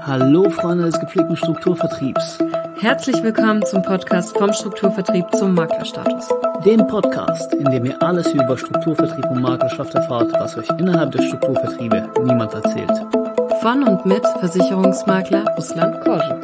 Hallo Freunde des gepflegten Strukturvertriebs. Herzlich willkommen zum Podcast vom Strukturvertrieb zum Maklerstatus. Dem Podcast, in dem ihr alles über Strukturvertrieb und Maklerschaft erfahrt, was euch innerhalb der Strukturvertriebe niemand erzählt. Von und mit Versicherungsmakler Ruslan Korschuk.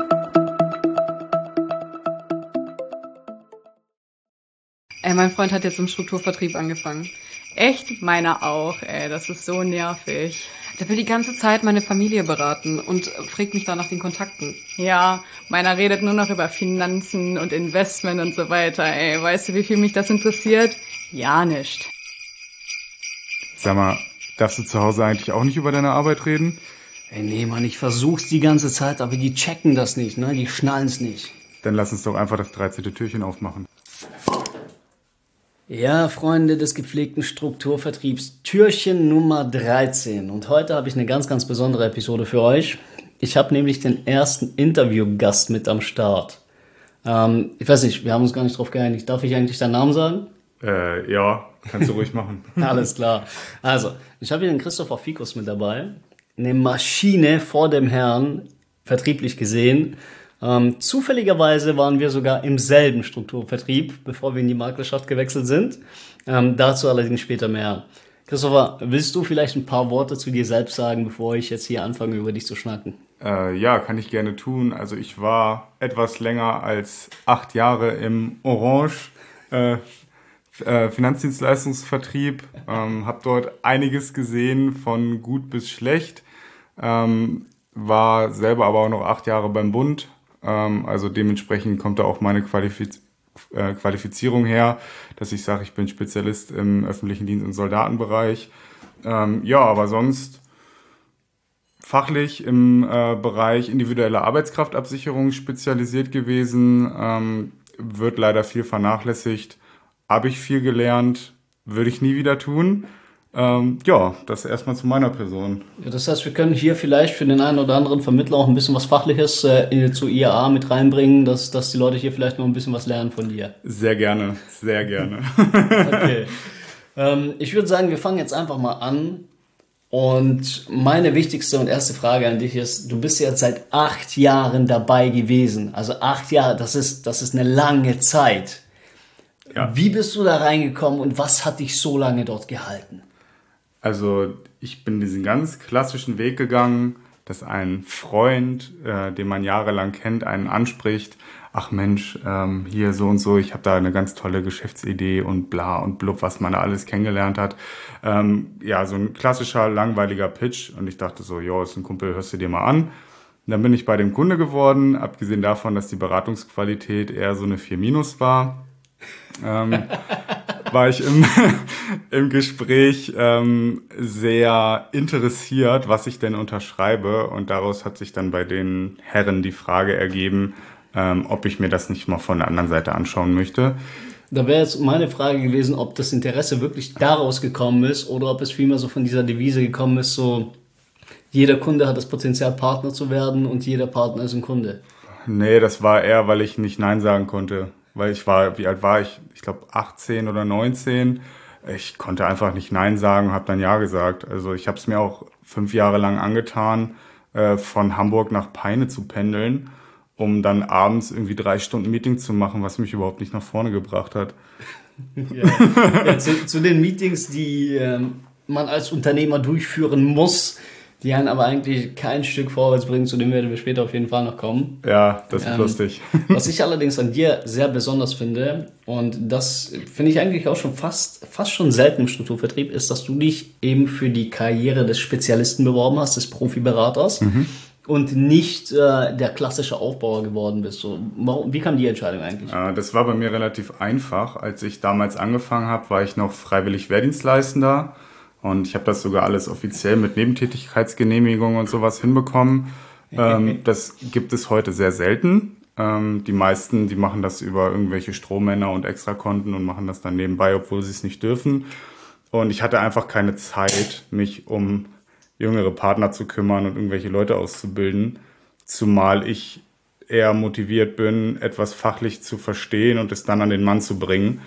Mein Freund hat jetzt im Strukturvertrieb angefangen. Echt? Meiner auch, das ist so nervig. Der will die ganze Zeit meine Familie beraten und fragt mich da nach den Kontakten. Ja, meiner redet nur noch über Finanzen und Investment und so weiter, Weißt du, wie viel mich das interessiert? Ja, nicht. Sag mal, darfst du zu Hause eigentlich auch nicht über deine Arbeit reden? Nee, Mann, ich versuch's die ganze Zeit, aber die checken das nicht, ne? Die schnallen's nicht. Dann lass uns doch einfach das 13. Türchen aufmachen. Ja, Freunde des gepflegten Strukturvertriebs, Türchen Nummer 13. Und heute habe ich eine ganz, ganz besondere Episode für euch. Ich habe nämlich den ersten Interviewgast mit am Start. Ich weiß nicht, wir haben uns gar nicht drauf geeinigt. Darf ich eigentlich deinen Namen sagen? Ja, kannst du ruhig machen. Alles klar. Also, ich habe hier den Christopher Fikus mit dabei. Eine Maschine vor dem Herrn, vertrieblich gesehen. Zufälligerweise waren wir sogar im selben Strukturvertrieb, bevor wir in die Maklerschaft gewechselt sind. Dazu allerdings später mehr. Christopher, willst du vielleicht ein paar Worte zu dir selbst sagen, bevor ich jetzt hier anfange, über dich zu schnacken? Ja, kann ich gerne tun. Also ich war etwas länger als 8 Jahre im Orange Finanzdienstleistungsvertrieb, habe dort einiges gesehen, von gut bis schlecht, war selber aber auch noch 8 Jahre beim Bund. Also dementsprechend kommt da auch meine Qualifizierung her, dass ich sage, ich bin Spezialist im öffentlichen Dienst- und Soldatenbereich. Ja, aber sonst fachlich im Bereich individuelle Arbeitskraftabsicherung spezialisiert gewesen, wird leider viel vernachlässigt. Habe ich viel gelernt, würde ich nie wieder tun. Ja, das erstmal zu meiner Person. Ja, das heißt, wir können hier vielleicht für den einen oder anderen Vermittler auch ein bisschen was Fachliches zu IAA mit reinbringen, dass die Leute hier vielleicht noch ein bisschen was lernen von dir. Sehr gerne, sehr gerne. Okay. Ich würde sagen, wir fangen jetzt einfach mal an. Und meine wichtigste und erste Frage an dich ist, du bist jetzt seit 8 Jahren dabei gewesen. Also 8 Jahre, das ist eine lange Zeit. Ja. Wie bist du da reingekommen und was hat dich so lange dort gehalten? Also ich bin diesen ganz klassischen Weg gegangen, dass ein Freund, den man jahrelang kennt, einen anspricht, ach Mensch, hier so und so, ich habe da eine ganz tolle Geschäftsidee und bla und blub, was man da alles kennengelernt hat. Ja, so ein klassischer, langweiliger Pitch und ich dachte so, jo, ist ein Kumpel, hörst du dir mal an. Und dann bin ich bei dem Kunde geworden, abgesehen davon, dass die Beratungsqualität eher so eine 4- war. War ich im Gespräch sehr interessiert, was ich denn unterschreibe. Und daraus hat sich dann bei den Herren die Frage ergeben, ob ich mir das nicht mal von der anderen Seite anschauen möchte. Da wäre jetzt meine Frage gewesen, ob das Interesse wirklich daraus gekommen ist oder ob es vielmehr so von dieser Devise gekommen ist, so jeder Kunde hat das Potenzial, Partner zu werden und jeder Partner ist ein Kunde. Nee, das war eher, weil ich nicht Nein sagen konnte. Weil wie alt war ich? Ich glaube 18 oder 19. Ich konnte einfach nicht Nein sagen und habe dann Ja gesagt. Also ich habe es mir auch 5 Jahre lang angetan, von Hamburg nach Peine zu pendeln, um dann abends irgendwie 3 Stunden Meeting zu machen, was mich überhaupt nicht nach vorne gebracht hat. Ja, zu den Meetings, die man als Unternehmer durchführen muss, die einen aber eigentlich kein Stück vorwärts bringen, zu dem werden wir später auf jeden Fall noch kommen. Ja, das ist lustig. Was ich allerdings an dir sehr besonders finde, und das finde ich eigentlich auch schon fast schon selten im Strukturvertrieb, ist, dass du dich eben für die Karriere des Spezialisten beworben hast, des Profiberaters, und nicht der klassische Aufbauer geworden bist. So, wie kam die Entscheidung eigentlich? Das war bei mir relativ einfach. Als ich damals angefangen habe, war ich noch freiwillig Wehrdienstleistender. Und ich habe das sogar alles offiziell mit Nebentätigkeitsgenehmigung und sowas hinbekommen. Das gibt es heute sehr selten. Die meisten, die machen das über irgendwelche Strohmänner und Extrakonten und machen das dann nebenbei, obwohl sie es nicht dürfen. Und ich hatte einfach keine Zeit, mich um jüngere Partner zu kümmern und irgendwelche Leute auszubilden. Zumal ich eher motiviert bin, etwas fachlich zu verstehen und es dann an den Mann zu bringen.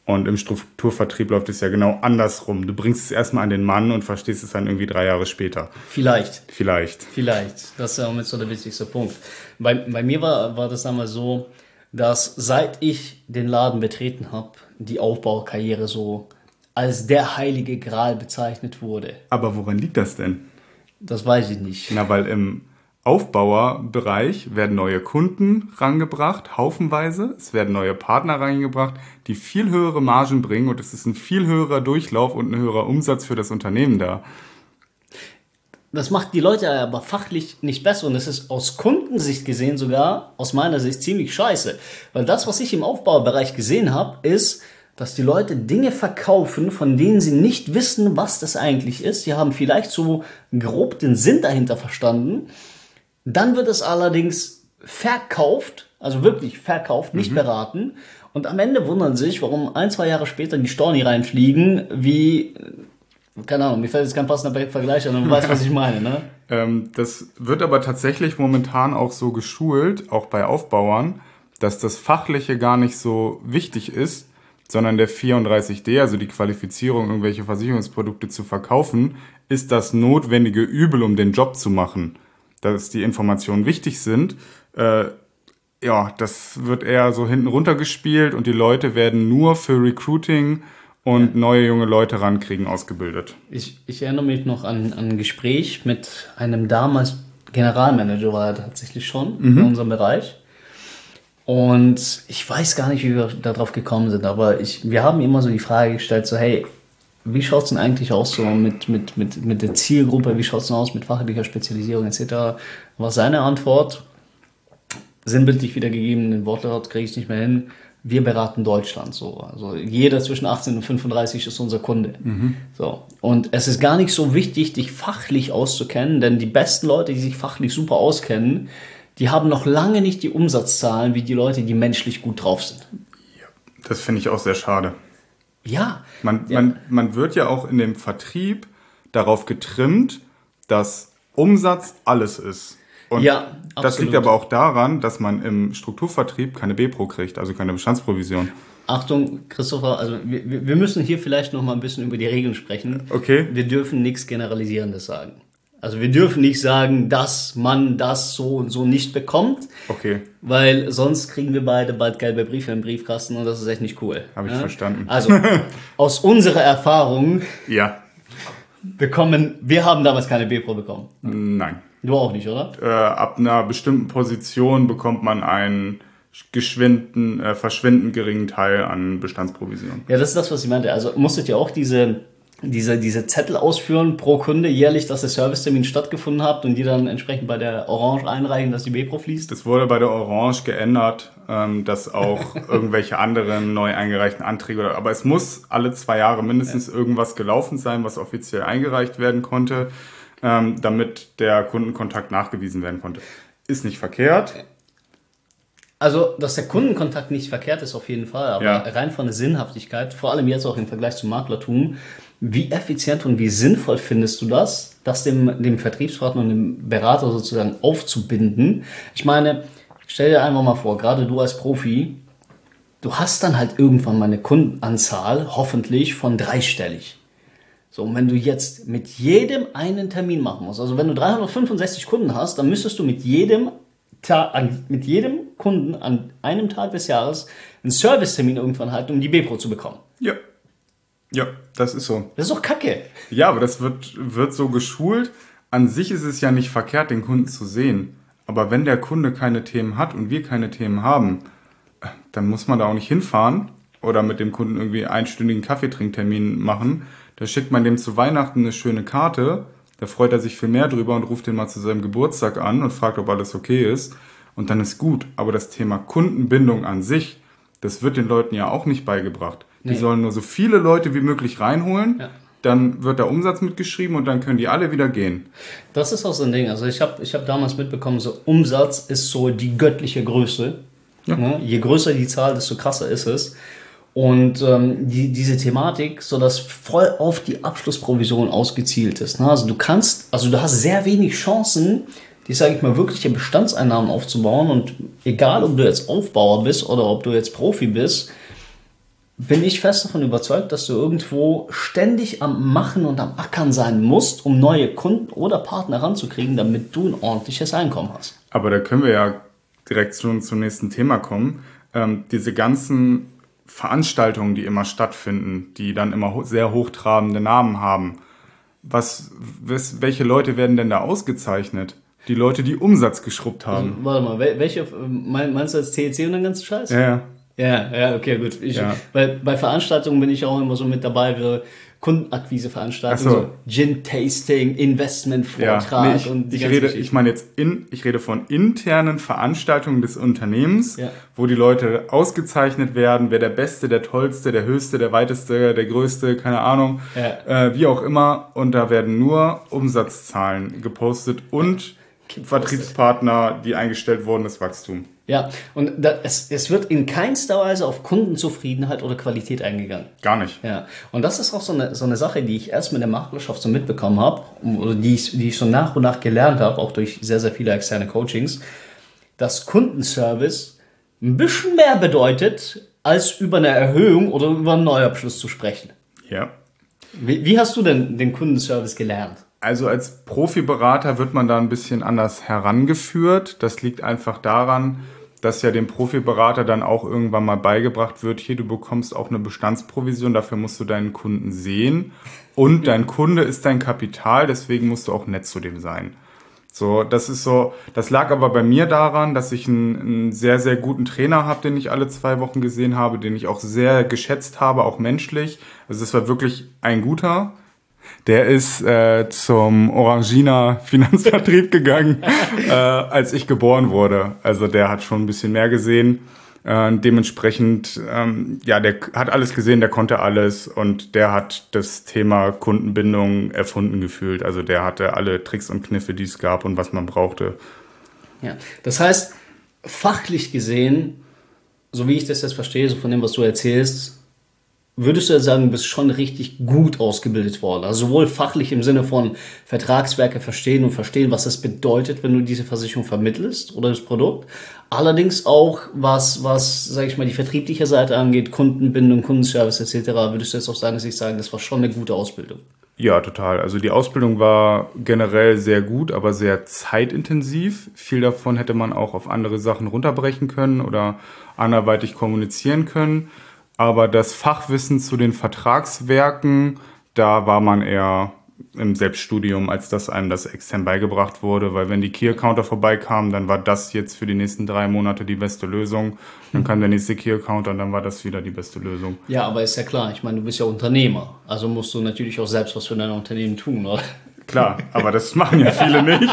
Und im Strukturvertrieb läuft es ja genau andersrum. Du bringst es erstmal an den Mann und verstehst es dann irgendwie 3 Jahre später. Vielleicht. Vielleicht. Das ist ja mit so der wichtigste Punkt. Bei mir war das einmal so, dass seit ich den Laden betreten habe, die Aufbaukarriere so als der heilige Gral bezeichnet wurde. Aber woran liegt das denn? Das weiß ich nicht. Na, weil im Aufbauerbereich werden neue Kunden rangebracht, haufenweise. Es werden neue Partner reingebracht, die viel höhere Margen bringen und es ist ein viel höherer Durchlauf und ein höherer Umsatz für das Unternehmen da. Das macht die Leute aber fachlich nicht besser und es ist aus Kundensicht gesehen sogar, aus meiner Sicht, ziemlich scheiße. Weil das, was ich im Aufbaubereich gesehen habe, ist, dass die Leute Dinge verkaufen, von denen sie nicht wissen, was das eigentlich ist. Sie haben vielleicht so grob den Sinn dahinter verstanden. Dann wird es allerdings verkauft, also wirklich verkauft, nicht beraten. Und am Ende wundern sich, warum 1-2 Jahre später die Storni reinfliegen, wie, keine Ahnung, mir fällt jetzt kein passender Vergleich an, und du weißt, was ich meine, ne? Das wird aber tatsächlich momentan auch so geschult, auch bei Aufbauern, dass das Fachliche gar nicht so wichtig ist, sondern der 34D, also die Qualifizierung, irgendwelche Versicherungsprodukte zu verkaufen, ist das notwendige Übel, um den Job zu machen. Dass die Informationen wichtig sind, das wird eher so hinten runtergespielt und die Leute werden nur für Recruiting und neue junge Leute rankriegen ausgebildet. Ich erinnere mich noch an ein Gespräch mit einem damals Generalmanager, war er tatsächlich schon in unserem Bereich. Und ich weiß gar nicht, wie wir darauf gekommen sind, aber wir haben immer so die Frage gestellt, so hey, wie schaut es denn eigentlich aus so mit der Zielgruppe, wie schaut es denn aus mit fachlicher Spezialisierung etc. War seine Antwort, sinnbildlich wiedergegeben, den Wortlaut kriege ich nicht mehr hin, wir beraten Deutschland so. Also jeder zwischen 18 und 35 ist unser Kunde. So. Und es ist gar nicht so wichtig, dich fachlich auszukennen, denn die besten Leute, die sich fachlich super auskennen, die haben noch lange nicht die Umsatzzahlen wie die Leute, die menschlich gut drauf sind. Ja, das finde ich auch sehr schade. Ja. Man wird ja auch in dem Vertrieb darauf getrimmt, dass Umsatz alles ist. Und ja, das liegt aber auch daran, dass man im Strukturvertrieb keine B-Pro kriegt, also keine Bestandsprovision. Achtung, Christopher, also wir müssen hier vielleicht noch mal ein bisschen über die Regeln sprechen. Okay. Wir dürfen nichts Generalisierendes sagen. Also wir dürfen nicht sagen, dass man das so und so nicht bekommt. Okay. Weil sonst kriegen wir beide bald gelbe Briefe im Briefkasten und das ist echt nicht cool. Habe ich verstanden. Also aus unserer Erfahrung ja. wir haben damals keine B-Pro bekommen. Nein. Du auch nicht, oder? Ab einer bestimmten Position bekommt man einen verschwindend geringen Teil an Bestandsprovision. Ja, das ist das, was ich meinte. Also musstet ihr auch diese Zettel ausführen pro Kunde jährlich, dass der Servicetermin stattgefunden hat und die dann entsprechend bei der Orange einreichen, dass die B-Pro fließt? Das wurde bei der Orange geändert, dass auch irgendwelche anderen neu eingereichten Anträge, aber es muss alle 2 Jahre mindestens irgendwas gelaufen sein, was offiziell eingereicht werden konnte, damit der Kundenkontakt nachgewiesen werden konnte. Ist nicht verkehrt. Also, dass der Kundenkontakt nicht verkehrt ist, auf jeden Fall, aber rein von der Sinnhaftigkeit, vor allem jetzt auch im Vergleich zum Maklertum, wie effizient und wie sinnvoll findest du das dem Vertriebspartner und dem Berater sozusagen aufzubinden? Ich meine, stell dir einfach mal vor, gerade du als Profi, du hast dann halt irgendwann mal eine Kundenanzahl, hoffentlich von 3-stellig. So, und wenn du jetzt mit jedem einen Termin machen musst, also wenn du 365 Kunden hast, dann müsstest du mit jedem Kunden an einem Tag des Jahres einen Servicetermin irgendwann halten, um die B-Pro zu bekommen. Ja, das ist so. Das ist doch Kacke. Ja, aber das wird so geschult. An sich ist es ja nicht verkehrt, den Kunden zu sehen. Aber wenn der Kunde keine Themen hat und wir keine Themen haben, dann muss man da auch nicht hinfahren oder mit dem Kunden irgendwie einstündigen Kaffeetrinktermin machen. Da schickt man dem zu Weihnachten eine schöne Karte. Da freut er sich viel mehr drüber und ruft ihn mal zu seinem Geburtstag an und fragt, ob alles okay ist. Und dann ist gut. Aber das Thema Kundenbindung an sich, das wird den Leuten ja auch nicht beigebracht. Die sollen nur so viele Leute wie möglich reinholen, dann wird der Umsatz mitgeschrieben und dann können die alle wieder gehen. Das ist auch so ein Ding. Also ich hab damals mitbekommen, so Umsatz ist so die göttliche Größe. Ja. Je größer die Zahl, desto krasser ist es. Und diese Thematik, so dass voll auf die Abschlussprovision ausgezielt ist. Ne? Also du hast sehr wenig Chancen, die, sage ich mal, wirkliche Bestandseinnahmen aufzubauen. Und egal, ob du jetzt Aufbauer bist oder ob du jetzt Profi bist, bin ich fest davon überzeugt, dass du irgendwo ständig am Machen und am Ackern sein musst, um neue Kunden oder Partner ranzukriegen, damit du ein ordentliches Einkommen hast. Aber da können wir ja direkt schon zum nächsten Thema kommen. Diese ganzen Veranstaltungen, die immer stattfinden, die dann immer sehr hochtrabende Namen haben. Welche Leute werden denn da ausgezeichnet? Die Leute, die Umsatz geschrubbt haben. Also, warte mal, welche, meinst du als TEC und den ganzen Scheiß? Ja. Ja, okay, gut. Bei Veranstaltungen bin ich auch immer so mit dabei, wie Kundenakquise-Veranstaltungen, so Gin-Tasting, Investment-Vortrag und die ganze Geschichte. Ich rede von internen Veranstaltungen des Unternehmens, wo die Leute ausgezeichnet werden, wer der Beste, der Tollste, der Höchste, der Weiteste, der Größte, keine Ahnung, wie auch immer. Und da werden nur Umsatzzahlen gepostet und Vertriebspartner, die eingestellt wurden, das Wachstum. Ja, und es wird in keinster Weise auf Kundenzufriedenheit oder Qualität eingegangen. Gar nicht. Ja, und das ist auch so eine Sache, die ich erst mit der Maklerschaft so mitbekommen habe, oder die ich so nach und nach gelernt habe, auch durch sehr, sehr viele externe Coachings, dass Kundenservice ein bisschen mehr bedeutet, als über eine Erhöhung oder über einen Neuabschluss zu sprechen. Ja. Wie hast du denn den Kundenservice gelernt? Also als Profiberater wird man da ein bisschen anders herangeführt. Das liegt einfach daran, dass ja dem Profiberater dann auch irgendwann mal beigebracht wird, hier, du bekommst auch eine Bestandsprovision, dafür musst du deinen Kunden sehen. Und dein Kunde ist dein Kapital, deswegen musst du auch nett zu dem sein. So, das lag aber bei mir daran, dass ich einen sehr, sehr guten Trainer habe, den ich alle 2 Wochen gesehen habe, den ich auch sehr geschätzt habe, auch menschlich. Also es war wirklich ein guter. Der ist zum Orangina Finanzvertrieb gegangen, als ich geboren wurde. Also der hat schon ein bisschen mehr gesehen. Dementsprechend, der hat alles gesehen, der konnte alles und der hat das Thema Kundenbindung erfunden gefühlt. Also der hatte alle Tricks und Kniffe, die es gab und was man brauchte. Ja, das heißt, fachlich gesehen, so wie ich das jetzt verstehe, so von dem, was du erzählst, würdest du ja sagen, du bist schon richtig gut ausgebildet worden. Also sowohl fachlich im Sinne von Vertragswerke verstehen, was es bedeutet, wenn du diese Versicherung vermittelst oder das Produkt. Allerdings auch, was sage ich mal, die vertriebliche Seite angeht, Kundenbindung, Kundenservice etc., würdest du jetzt aus deiner Sicht sagen, das war schon eine gute Ausbildung? Ja, total. Also die Ausbildung war generell sehr gut, aber sehr zeitintensiv. Viel davon hätte man auch auf andere Sachen runterbrechen können oder anderweitig kommunizieren können. Aber das Fachwissen zu den Vertragswerken, da war man eher im Selbststudium, als dass einem das extern beigebracht wurde. Weil wenn die Key-Accounter vorbeikamen, dann war das jetzt für die nächsten 3 Monate die beste Lösung. Dann kam der nächste Key-Accounter und dann war das wieder die beste Lösung. Ja, aber ist ja klar. Ich meine, du bist ja Unternehmer. Also musst du natürlich auch selbst was für dein Unternehmen tun, oder? Klar, aber das machen ja viele nicht.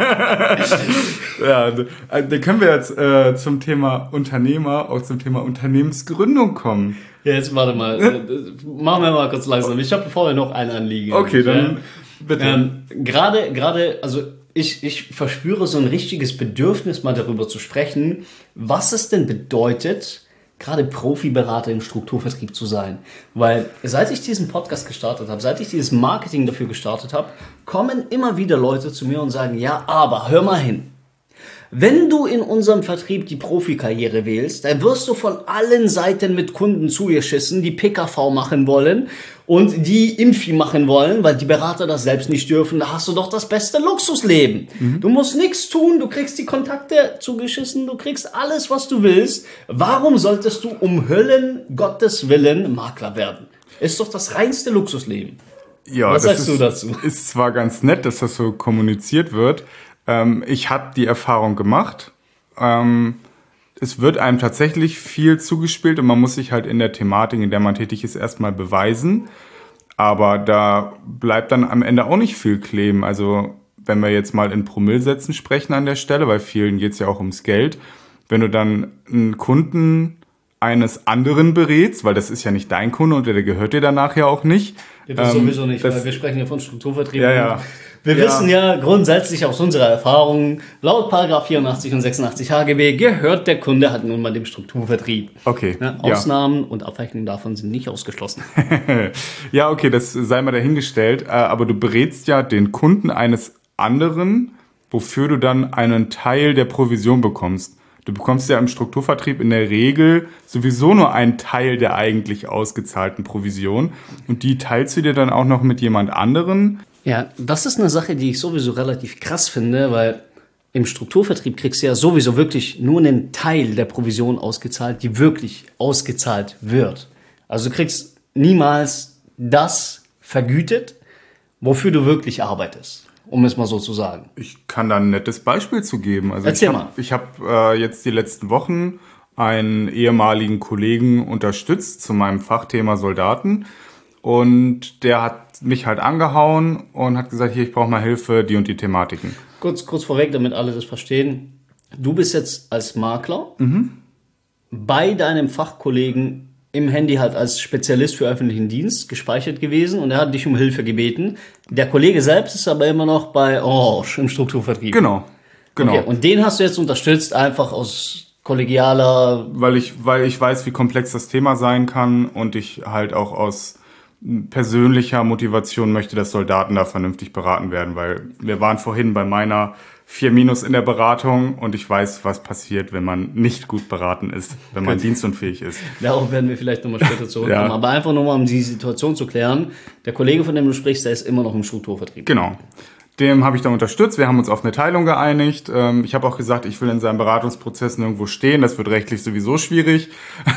Ja, da können wir jetzt zum Thema Unternehmer, auch zum Thema Unternehmensgründung kommen. Ja, jetzt warte mal. Machen wir mal kurz langsam. Ich habe vorher noch ein Anliegen. Okay, dann bitte. Gerade, also ich verspüre so ein richtiges Bedürfnis, mal darüber zu sprechen, was es denn bedeutet, gerade Profiberater im Strukturvertrieb zu sein. Weil seit ich diesen Podcast gestartet habe, seit ich dieses Marketing dafür gestartet habe, kommen immer wieder Leute zu mir und sagen, ja, aber hör mal hin. Wenn du in unserem Vertrieb die Profikarriere wählst, dann wirst du von allen Seiten mit Kunden zugeschissen, die PKV machen wollen und die Impfi machen wollen, weil die Berater das selbst nicht dürfen. Da hast du doch das beste Luxusleben. Du musst nichts tun, du kriegst die Kontakte zugeschissen, du kriegst alles, was du willst. Warum solltest du um Höllen Gottes Willen Makler werden? Ist doch das reinste Luxusleben. Ja, was sagst du dazu? Ist zwar ganz nett, dass das so kommuniziert wird. Ich habe die Erfahrung gemacht. Es wird einem tatsächlich viel zugespielt und man muss sich halt in der Thematik, in der man tätig ist, erstmal beweisen. Aber da bleibt dann am Ende auch nicht viel kleben. Also wenn wir jetzt mal in Promillsätzen sprechen an der Stelle, bei vielen geht es ja auch ums Geld. Wenn du dann einen Kunden eines anderen berätst, weil das ist ja nicht dein Kunde und der gehört dir danach ja auch nicht. Ja, das sowieso nicht, weil wir sprechen ja von Strukturvertrieb. Ja. Wir wissen ja grundsätzlich aus unserer Erfahrung, laut § 84 und 86 HGB gehört der Kunde halt nun mal dem Strukturvertrieb. Okay. Ja, Ausnahmen und Abweichungen davon sind nicht ausgeschlossen. Ja, okay, das sei mal dahingestellt. Aber du berätst ja den Kunden eines anderen, wofür du dann einen Teil der Provision bekommst. Du bekommst ja im Strukturvertrieb in der Regel sowieso nur einen Teil der eigentlich ausgezahlten Provision und die teilst du dir dann auch noch mit jemand anderen. Ja, das ist eine Sache, die ich sowieso relativ krass finde, weil im Strukturvertrieb kriegst du ja sowieso wirklich nur einen Teil der Provision ausgezahlt, die wirklich ausgezahlt wird. Also du kriegst niemals das vergütet, wofür du wirklich arbeitest, um es mal so zu sagen. Ich kann da ein nettes Beispiel zu geben. Also Erzähl mal. Ich habe jetzt die letzten Wochen einen ehemaligen Kollegen unterstützt zu meinem Fachthema Soldaten und der hat mich halt angehauen und hat gesagt, hier, ich brauche mal Hilfe, die und die Thematiken. Kurz vorweg, damit alle das verstehen. Du bist jetzt als Makler bei deinem Fachkollegen im Handy halt als Spezialist für öffentlichen Dienst gespeichert gewesen und er hat dich um Hilfe gebeten. Der Kollege selbst ist aber immer noch bei Orange im Strukturvertrieb. Genau. Okay, und den hast du jetzt unterstützt, einfach aus kollegialer... Weil ich weiß, wie komplex das Thema sein kann und ich halt auch aus persönlicher Motivation möchte, dass Soldaten da vernünftig beraten werden, weil wir waren vorhin bei meiner 4- in der Beratung und ich weiß, was passiert, wenn man nicht gut beraten ist, wenn man dienstunfähig ist. Darauf werden wir vielleicht nochmal später zurückkommen. Ja. Aber einfach nochmal, um die Situation zu klären. Der Kollege, von dem du sprichst, der ist immer noch im Strukturvertrieb. Genau. Dem habe ich dann unterstützt. Wir haben uns auf eine Teilung geeinigt. Ich habe auch gesagt, ich will in seinem Beratungsprozess nirgendwo stehen. Das wird rechtlich sowieso schwierig.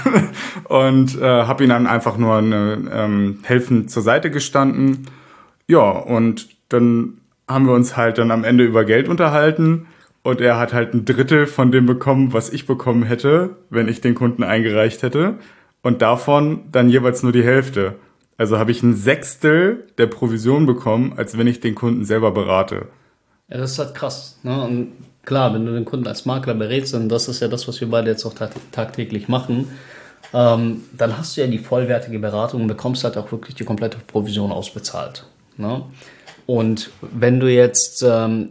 Und habe ihn dann einfach nur helfend zur Seite gestanden. Ja, und dann haben wir uns halt dann am Ende über Geld unterhalten. Und er hat halt 1/3 von dem bekommen, was ich bekommen hätte, wenn ich den Kunden eingereicht hätte. Und davon dann jeweils nur die Hälfte. Also habe ich 1/6 der Provision bekommen, als wenn ich den Kunden selber berate. Ja, das ist halt krass. Ne? Und klar, wenn du den Kunden als Makler berätst, und das ist ja das, was wir beide jetzt auch tagtäglich machen, dann hast du ja die vollwertige Beratung und bekommst halt auch wirklich die komplette Provision ausbezahlt. Ne? Und wenn du jetzt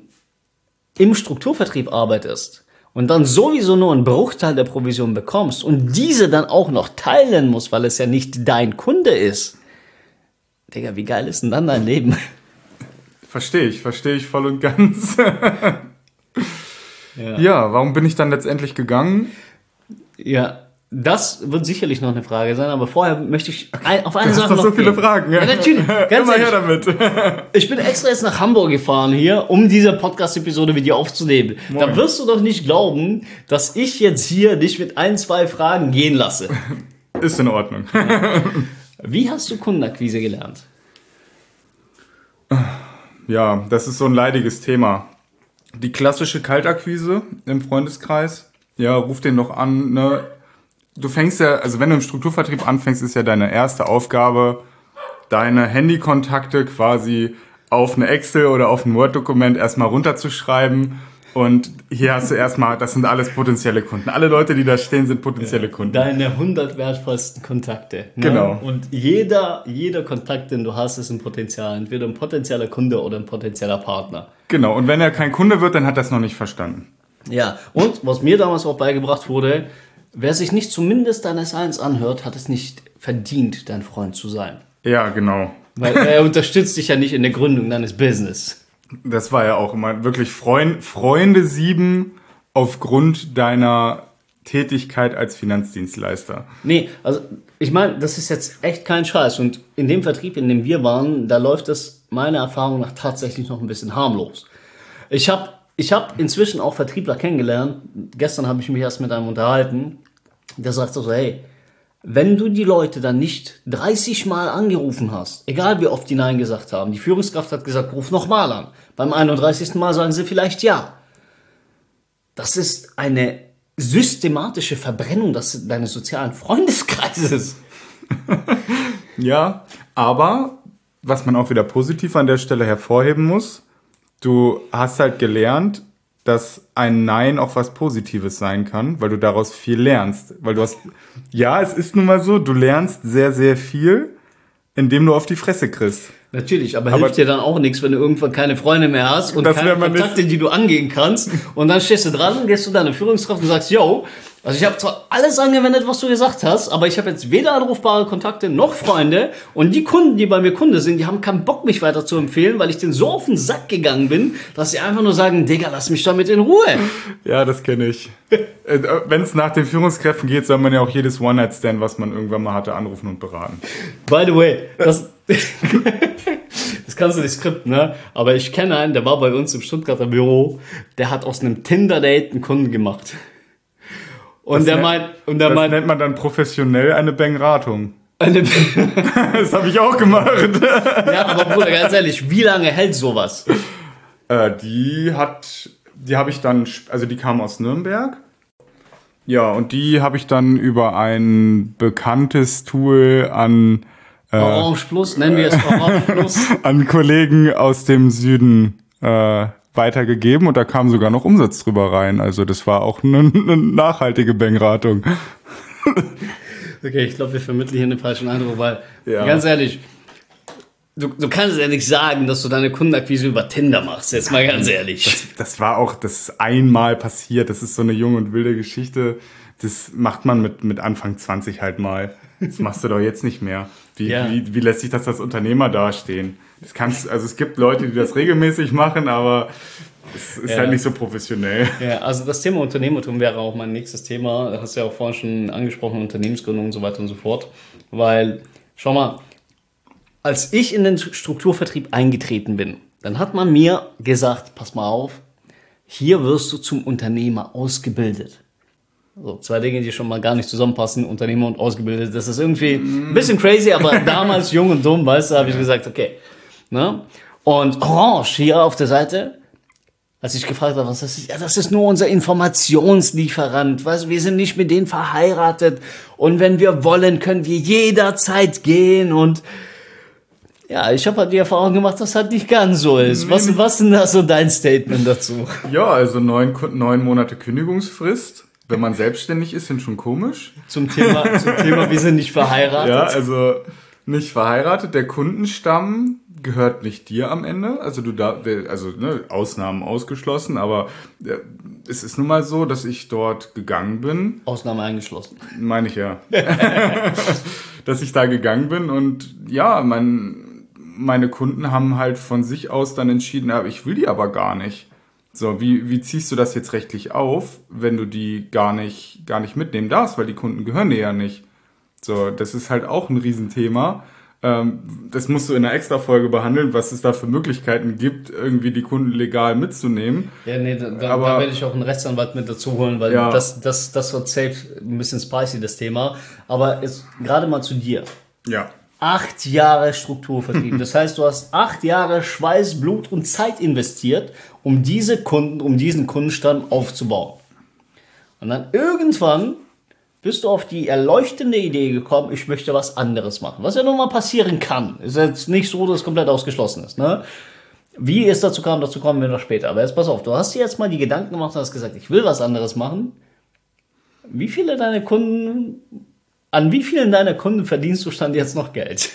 im Strukturvertrieb arbeitest und dann sowieso nur einen Bruchteil der Provision bekommst und diese dann auch noch teilen musst, weil es ja nicht dein Kunde ist, Digga, wie geil ist denn dann dein Leben? Verstehe ich voll und ganz. Ja, warum bin ich dann letztendlich gegangen? Ja, das wird sicherlich noch eine Frage sein, aber vorher möchte ich auf eine Sache noch Du hast doch so viele Fragen. Ja, natürlich. Ganz Immer ehrlich. her damit. Ich bin extra jetzt nach Hamburg gefahren hier, um diese Podcast-Episode mit dir aufzunehmen. Moin. Da wirst du doch nicht glauben, dass ich jetzt hier dich mit 1-2 Fragen gehen lasse. Ist in Ordnung. Wie hast du Kundenakquise gelernt? Ja, das ist so ein leidiges Thema. Die klassische Kaltakquise im Freundeskreis. Ja, ruf den doch an, ne? Du fängst ja, also wenn du im Strukturvertrieb anfängst, ist ja deine erste Aufgabe, deine Handykontakte quasi auf eine Excel oder auf ein Word-Dokument erstmal runterzuschreiben. Und hier hast du erstmal, das sind alles potenzielle Kunden. Alle Leute, die da stehen, sind potenzielle Kunden. Deine 100 wertvollsten Kontakte. Ne? Genau. Und jeder Kontakt, den du hast, ist ein Potenzial. Entweder ein potenzieller Kunde oder ein potenzieller Partner. Genau, und wenn er kein Kunde wird, dann hat er es noch nicht verstanden. Ja, und was mir damals auch beigebracht wurde, wer sich nicht zumindest deine Science anhört, hat es nicht verdient, dein Freund zu sein. Ja, genau. Weil er unterstützt dich ja nicht in der Gründung deines Business. Das war ja auch immer wirklich Freunde 7 aufgrund deiner Tätigkeit als Finanzdienstleister. Nee, also ich meine, das ist jetzt echt kein Scheiß. Und in dem Vertrieb, in dem wir waren, da läuft es meiner Erfahrung nach tatsächlich noch ein bisschen harmlos. Ich hab inzwischen auch Vertriebler kennengelernt. Gestern habe ich mich erst mit einem unterhalten. Der sagt so, hey, wenn du die Leute dann nicht 30 Mal angerufen hast, egal wie oft die Nein gesagt haben, die Führungskraft hat gesagt, ruf nochmal an. Beim 31. Mal sagen sie vielleicht ja. Das ist eine systematische Verbrennung deines sozialen Freundeskreises. Ja, aber was man auch wieder positiv an der Stelle hervorheben muss, du hast halt gelernt, dass ein Nein auch was Positives sein kann, weil du daraus viel lernst. Weil du hast, ja, es ist nun mal so, du lernst sehr, sehr viel, indem du auf die Fresse kriegst. Natürlich, aber hilft dir dann auch nichts, wenn du irgendwann keine Freunde mehr hast und keine Kontakte, die du angehen kannst. Und dann stehst du dran und gehst zu deiner Führungskraft und sagst, yo, Also ich habe zwar alles angewendet, was du gesagt hast, aber ich habe jetzt weder anrufbare Kontakte noch Freunde. Und die Kunden, die bei mir Kunde sind, die haben keinen Bock, mich weiter zu empfehlen, weil ich denen so auf den Sack gegangen bin, dass sie einfach nur sagen, Digga, lass mich damit in Ruhe. Ja, das kenne ich. Wenn es nach den Führungskräften geht, soll man ja auch jedes One-Night-Stand, was man irgendwann mal hatte, anrufen und beraten. By the way, das kannst du nicht skripten, ne? Aber ich kenne einen, der war bei uns im Stuttgarter Büro, der hat aus einem Tinder-Date einen Kunden gemacht. Und das nennt man dann professionell eine Beratung. Das habe ich auch gemacht. Ja, aber Bruder, ganz ehrlich, wie lange hält sowas? Die habe ich dann, also die kam aus Nürnberg. Ja, und die habe ich dann über ein bekanntes Tool an Orange Plus, nennen wir es Orange Plus. An Kollegen aus dem Süden weitergegeben und da kam sogar noch Umsatz drüber rein. Also das war auch eine nachhaltige Beratung. Okay, ich glaube, wir vermitteln hier einen falschen Eindruck, weil, ganz ehrlich, du kannst ja nicht sagen, dass du deine Kundenakquise über Tinder machst, jetzt mal ganz ehrlich. Das ist einmal passiert, das ist so eine junge und wilde Geschichte, das macht man mit Anfang 20 halt mal. Das machst du doch jetzt nicht mehr. Wie lässt sich das als Unternehmer dastehen? Es gibt Leute, die das regelmäßig machen, aber es ist halt nicht so professionell. Ja, also das Thema Unternehmertum wäre auch mein nächstes Thema. Das hast du ja auch vorhin schon angesprochen, Unternehmensgründung und so weiter und so fort. Weil, schau mal, als ich in den Strukturvertrieb eingetreten bin, dann hat man mir gesagt, pass mal auf, hier wirst du zum Unternehmer ausgebildet. So, zwei Dinge, die schon mal gar nicht zusammenpassen, Unternehmer und ausgebildet. Das ist irgendwie ein bisschen crazy, aber damals jung und dumm, weißt du, habe ich gesagt, okay. Ne? Und Orange hier auf der Seite, als ich gefragt habe, was das ist, ja, das ist nur unser Informationslieferant, weißt du, wir sind nicht mit denen verheiratet und wenn wir wollen, können wir jederzeit gehen und ja, ich habe halt die Erfahrung gemacht, dass das halt nicht ganz so ist. Was ist denn da so dein Statement dazu? Ja, also 9 Monate Kündigungsfrist. Wenn man selbstständig ist, sind schon komisch. Zum Thema, wir sind nicht verheiratet. Ja, also nicht verheiratet. Der Kundenstamm gehört nicht dir am Ende. Also Ausnahmen ausgeschlossen, aber es ist nun mal so, dass ich dort gegangen bin. Ausnahme eingeschlossen. Meine ich ja. Dass ich da gegangen bin und ja, meine Kunden haben halt von sich aus dann entschieden, ich will die aber gar nicht. So, wie ziehst du das jetzt rechtlich auf, wenn du die gar nicht mitnehmen darfst, weil die Kunden gehören dir ja nicht. So, das ist halt auch ein Riesenthema. Das musst du in einer Extra-Folge behandeln, was es da für Möglichkeiten gibt, irgendwie die Kunden legal mitzunehmen. Ja, nee, da werde ich auch einen Rechtsanwalt mit dazu holen, weil das wird safe ein bisschen spicy, das Thema. Aber gerade mal zu dir. Ja. 8 Jahre Strukturvertrieb. Das heißt, du hast 8 Jahre Schweiß, Blut und Zeit investiert, um diesen Kundenstamm aufzubauen. Und dann irgendwann bist du auf die erleuchtende Idee gekommen, ich möchte was anderes machen. Was ja nun mal passieren kann. Ist jetzt nicht so, dass es komplett ausgeschlossen ist. Ne? Wie es dazu kommen wir noch später. Aber jetzt pass auf, du hast dir jetzt mal die Gedanken gemacht und hast gesagt, ich will was anderes machen. An wie vielen deiner Kunden verdienst du Stand jetzt noch Geld?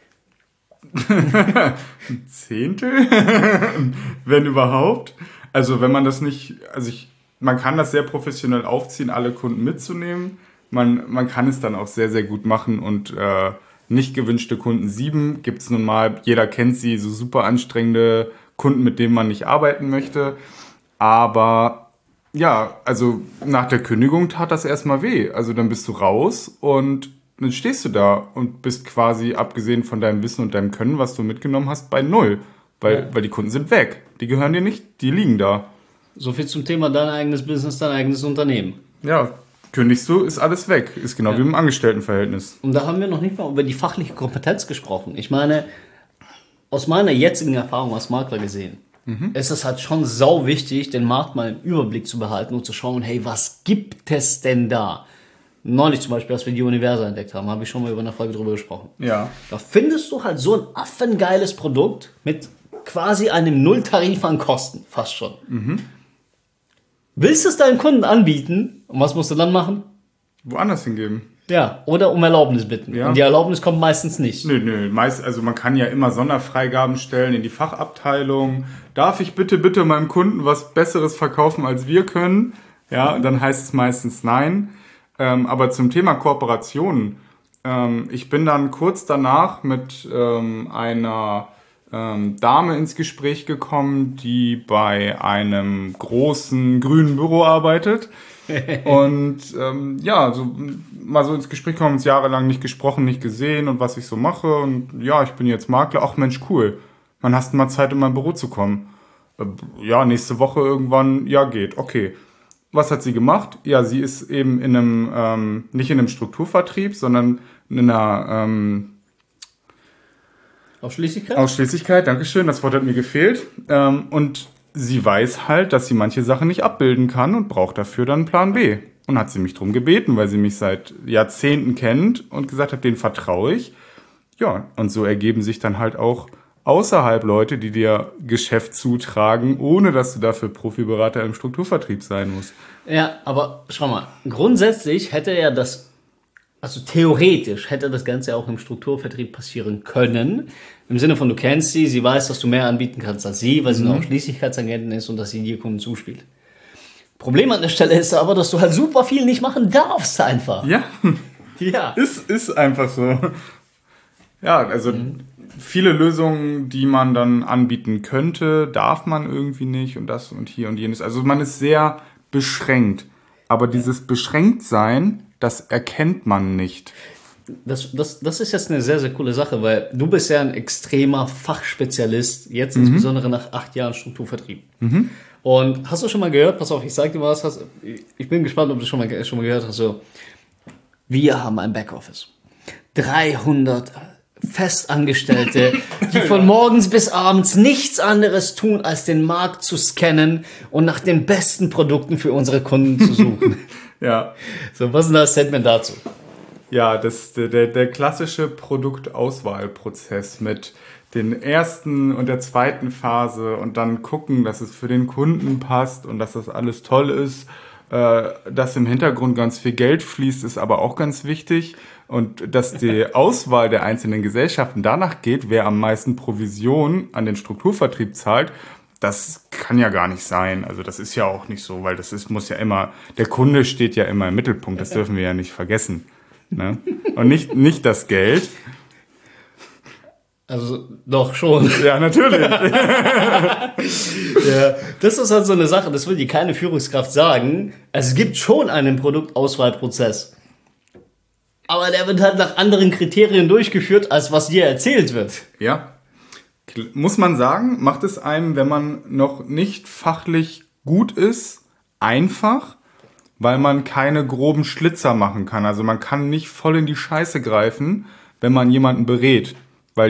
Ein Zehntel? Wenn überhaupt. Also wenn man das nicht, man kann das sehr professionell aufziehen, alle Kunden mitzunehmen. Man kann es dann auch sehr, sehr gut machen und nicht gewünschte Kunden 7 gibt es nun mal. Jeder kennt sie, so super anstrengende Kunden, mit denen man nicht arbeiten möchte. Aber ja, also nach der Kündigung tat das erstmal weh. Also dann bist du raus und dann stehst du da und bist quasi, abgesehen von deinem Wissen und deinem Können, was du mitgenommen hast, bei 0. Weil die Kunden sind weg. Die gehören dir nicht, die liegen da. So viel zum Thema dein eigenes Business, dein eigenes Unternehmen. Ja, kündigst du, ist alles weg. Ist genau wie im Angestelltenverhältnis. Und da haben wir noch nicht mal über die fachliche Kompetenz gesprochen. Ich meine, aus meiner jetzigen Erfahrung als Makler gesehen, ist es halt schon sau wichtig, den Markt mal im Überblick zu behalten und zu schauen, hey, was gibt es denn da? Neulich zum Beispiel, als wir die Universa entdeckt haben, habe ich schon mal über eine Folge drüber gesprochen. Ja. Da findest du halt so ein affengeiles Produkt mit quasi einem Nulltarif an Kosten, fast schon. Willst du es deinen Kunden anbieten? Und was musst du dann machen? Woanders hingeben. Ja, oder um Erlaubnis bitten. Ja. Und die Erlaubnis kommt meistens nicht. Nö. Also man kann ja immer Sonderfreigaben stellen in die Fachabteilung. Darf ich bitte meinem Kunden was Besseres verkaufen, als wir können? Ja, und dann heißt es meistens nein. Aber zum Thema Kooperationen, ich bin dann kurz danach mit einer Dame ins Gespräch gekommen, die bei einem großen grünen Büro arbeitet. Und ja, so mal so ins Gespräch kommen, uns jahrelang nicht gesprochen, nicht gesehen und was ich so mache. Und ja, ich bin jetzt Makler. Ach Mensch, cool. Wann hast du mal Zeit, in mein Büro zu kommen? Ja, nächste Woche irgendwann. Ja, geht. Okay. Was hat sie gemacht? Ja, sie ist eben in einem, nicht in einem Strukturvertrieb, sondern in einer Ausschließlichkeit? Ausschließlichkeit, Dankeschön, das Wort hat mir gefehlt. Und sie weiß halt, dass sie manche Sachen nicht abbilden kann und braucht dafür dann einen Plan B. Und hat sie mich drum gebeten, weil sie mich seit Jahrzehnten kennt und gesagt hat, denen vertraue ich. Ja, und so ergeben sich dann halt auch außerhalb Leute, die dir Geschäft zutragen, ohne dass du dafür Profiberater im Strukturvertrieb sein musst. Ja, aber schau mal, grundsätzlich hätte ja das, also theoretisch hätte das Ganze auch im Strukturvertrieb passieren können. Im Sinne von, du kennst sie, sie weiß, dass du mehr anbieten kannst als sie, weil sie eine Ausschließlichkeitsagentin ist und dass sie dir Kunden zuspielt. Problem an der Stelle ist aber, dass du halt super viel nicht machen darfst einfach. Ja, Ja. ist einfach so. Ja, also viele Lösungen, die man dann anbieten könnte, darf man irgendwie nicht und das und hier und jenes. Also man ist sehr beschränkt. Aber dieses Beschränktsein, das erkennt man nicht. Das ist jetzt eine sehr, sehr coole Sache, weil du bist ja ein extremer Fachspezialist, jetzt insbesondere nach 8 Jahren Strukturvertrieb. Und hast du schon mal gehört, pass auf, ich sag dir was, ich bin gespannt, ob du schon mal gehört hast, so, wir haben ein Backoffice. 300 Festangestellte, die von morgens bis abends nichts anderes tun, als den Markt zu scannen und nach den besten Produkten für unsere Kunden zu suchen. Ja. So, was ist denn das Statement dazu? Ja, der klassische Produktauswahlprozess mit den ersten und der zweiten Phase und dann gucken, dass es für den Kunden passt und dass das alles toll ist. Dass im Hintergrund ganz viel Geld fließt, ist aber auch ganz wichtig. Und dass die Auswahl der einzelnen Gesellschaften danach geht, wer am meisten Provision an den Strukturvertrieb zahlt, das kann ja gar nicht sein. Also das ist ja auch nicht so, weil muss ja immer, der Kunde steht ja immer im Mittelpunkt, das dürfen wir ja nicht vergessen. Ne? Und nicht das Geld. Also, doch schon. Ja, natürlich. Ja, das ist halt so eine Sache, das will dir keine Führungskraft sagen. Es gibt schon einen Produktauswahlprozess. Aber der wird halt nach anderen Kriterien durchgeführt, als was dir erzählt wird. Ja. Muss man sagen, macht es einem, wenn man noch nicht fachlich gut ist, einfach, weil man keine groben Schlitzer machen kann. Also man kann nicht voll in die Scheiße greifen, wenn man jemanden berät. Weil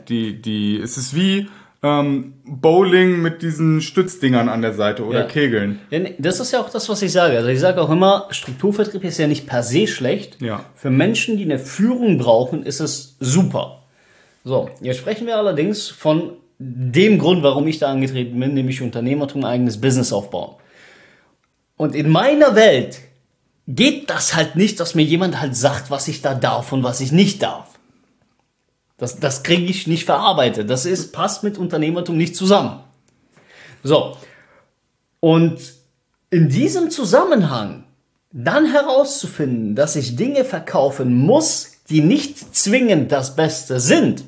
es ist wie Bowling mit diesen Stützdingern an der Seite oder Kegeln. Ja, das ist ja auch das, was ich sage. Also ich sage auch immer, Strukturvertrieb ist ja nicht per se schlecht. Ja. Für Menschen, die eine Führung brauchen, ist es super. So, jetzt sprechen wir allerdings von dem Grund, warum ich da angetreten bin, nämlich Unternehmertum, eigenes Business aufbauen. Und in meiner Welt geht das halt nicht, dass mir jemand halt sagt, was ich da darf und was ich nicht darf. Das kriege ich nicht verarbeitet. Passt mit Unternehmertum nicht zusammen. So. Und in diesem Zusammenhang dann herauszufinden, dass ich Dinge verkaufen muss, die nicht zwingend das Beste sind,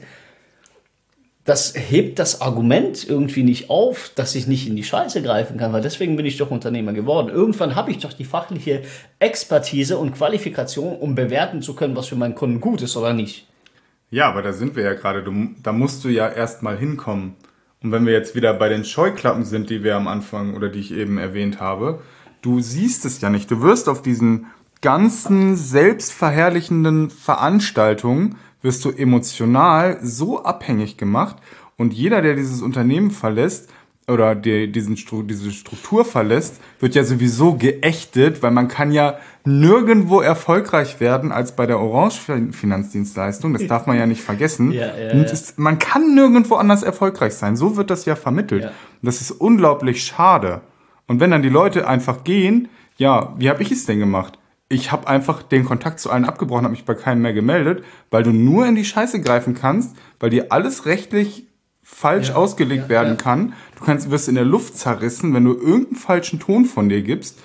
das hebt das Argument irgendwie nicht auf, dass ich nicht in die Scheiße greifen kann, weil deswegen bin ich doch Unternehmer geworden. Irgendwann habe ich doch die fachliche Expertise und Qualifikation, um bewerten zu können, was für meinen Kunden gut ist oder nicht. Ja, aber da sind wir ja gerade. Da musst du ja erst mal hinkommen. Und wenn wir jetzt wieder bei den Scheuklappen sind, die wir am Anfang oder die ich eben erwähnt habe, du siehst es ja nicht. Du wirst auf diesen ganzen selbstverherrlichenden Veranstaltungen, wirst du emotional so abhängig gemacht. Und jeder, der dieses Unternehmen verlässt oder diese Struktur verlässt, wird ja sowieso geächtet, weil man kann ja nirgendwo erfolgreich werden als bei der Orange-Finanzdienstleistung. Das darf man ja nicht vergessen. Man kann nirgendwo anders erfolgreich sein. So wird das ja vermittelt. Ja. Und das ist unglaublich schade. Und wenn dann die Leute einfach gehen, ja, wie habe ich es denn gemacht? Ich habe einfach den Kontakt zu allen abgebrochen, habe mich bei keinem mehr gemeldet, weil du nur in die Scheiße greifen kannst, weil dir alles rechtlich falsch ausgelegt werden kann. Du wirst in der Luft zerrissen, wenn du irgendeinen falschen Ton von dir gibst.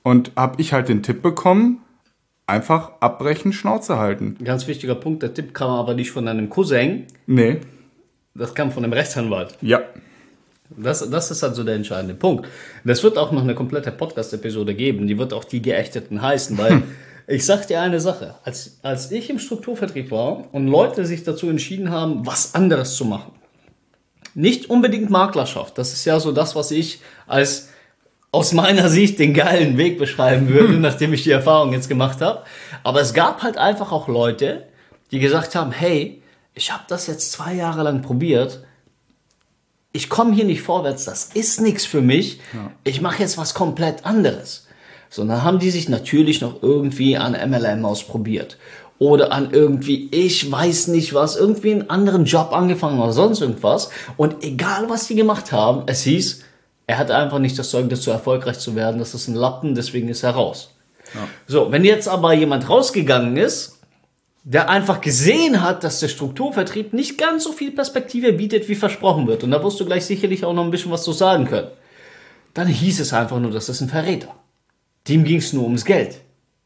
Und habe ich halt den Tipp bekommen, einfach abbrechen, Schnauze halten. Ganz wichtiger Punkt, der Tipp kam aber nicht von deinem Cousin, Nee. das kam von einem Rechtsanwalt. Ja. Das ist halt so der entscheidende Punkt. Das wird auch noch eine komplette Podcast-Episode geben, die wird auch die Geächteten heißen, weil ich sag dir eine Sache, als ich im Strukturvertrieb war und Leute sich dazu entschieden haben, was anderes zu machen, nicht unbedingt Maklerschaft, das ist ja so das, was ich als aus meiner Sicht den geilen Weg beschreiben würde, nachdem ich die Erfahrung jetzt gemacht habe, aber es gab halt einfach auch Leute, die gesagt haben, hey, ich habe das jetzt 2 Jahre lang probiert, ich komme hier nicht vorwärts, das ist nichts für mich, ich mache jetzt was komplett anderes. So, dann haben die sich natürlich noch irgendwie an MLM ausprobiert oder an irgendwie, ich weiß nicht was, irgendwie einen anderen Job angefangen oder sonst irgendwas. Und egal, was die gemacht haben, es hieß, er hat einfach nicht das Zeug dazu, erfolgreich zu werden, das ist ein Lappen, deswegen ist er raus. Ja. So, wenn jetzt aber jemand rausgegangen ist, der einfach gesehen hat, dass der Strukturvertrieb nicht ganz so viel Perspektive bietet, wie versprochen wird. Und da wirst du gleich sicherlich auch noch ein bisschen was zu sagen können. Dann hieß es einfach nur, das ist ein Verräter. Dem ging es nur ums Geld.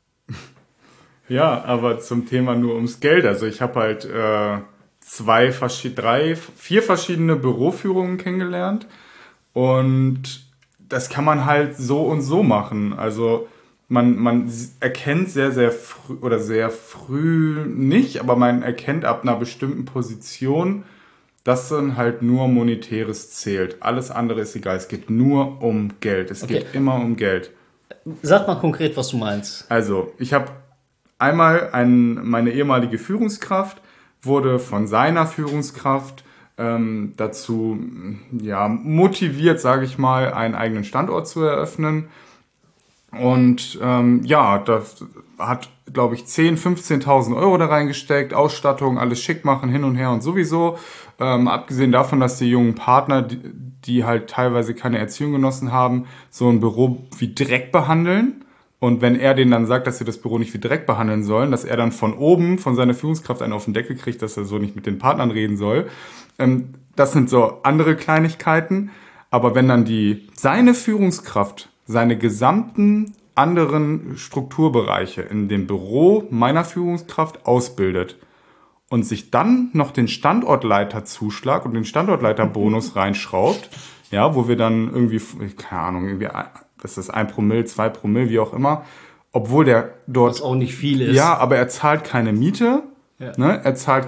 Ja, aber zum Thema nur ums Geld. Also ich habe halt 4 verschiedene Büroführungen kennengelernt. Und das kann man halt so und so machen. Also man erkennt sehr früh nicht, aber man erkennt ab einer bestimmten Position, dass dann halt nur Monetäres zählt. Alles andere ist egal. Es geht nur um Geld. Es geht immer um Geld. Sag mal konkret, was du meinst. Also, ich habe einmal meine ehemalige Führungskraft, wurde von seiner Führungskraft dazu motiviert, sage ich mal, einen eigenen Standort zu eröffnen. Und das hat, glaube ich, 10.000, 15.000 Euro da reingesteckt, Ausstattung, alles schick machen, hin und her und sowieso. Abgesehen davon, dass die jungen Partner, die halt teilweise keine Erziehung genossen haben, so ein Büro wie Dreck behandeln. Und wenn er denen dann sagt, dass sie das Büro nicht wie Dreck behandeln sollen, dass er dann von oben, von seiner Führungskraft einen auf den Deckel kriegt, dass er so nicht mit den Partnern reden soll. Das sind so andere Kleinigkeiten. Aber wenn dann seine Führungskraft seine gesamten anderen Strukturbereiche in dem Büro meiner Führungskraft ausbildet und sich dann noch den Standortleiterzuschlag und den Standortleiterbonus reinschraubt, ja, wo wir dann irgendwie, keine Ahnung, das ist 1 Promille, 2 Promille, wie auch immer, obwohl der dort... Was auch nicht viel ist. Ja, aber er zahlt keine Miete, ne? Er zahlt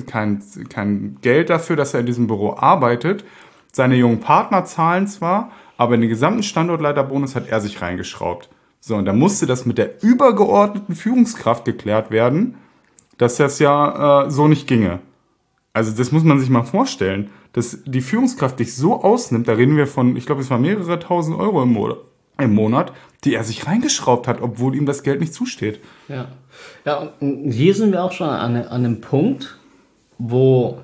kein Geld dafür, dass er in diesem Büro arbeitet. Seine jungen Partner zahlen zwar, aber in den gesamten Standortleiterbonus hat er sich reingeschraubt. So, und da musste das mit der übergeordneten Führungskraft geklärt werden, dass das ja so nicht ginge. Also das muss man sich mal vorstellen, dass die Führungskraft dich so ausnimmt, da reden wir von, ich glaube, es waren mehrere tausend Euro im Monat, die er sich reingeschraubt hat, obwohl ihm das Geld nicht zusteht. Ja, und hier sind wir auch schon an einem Punkt, wo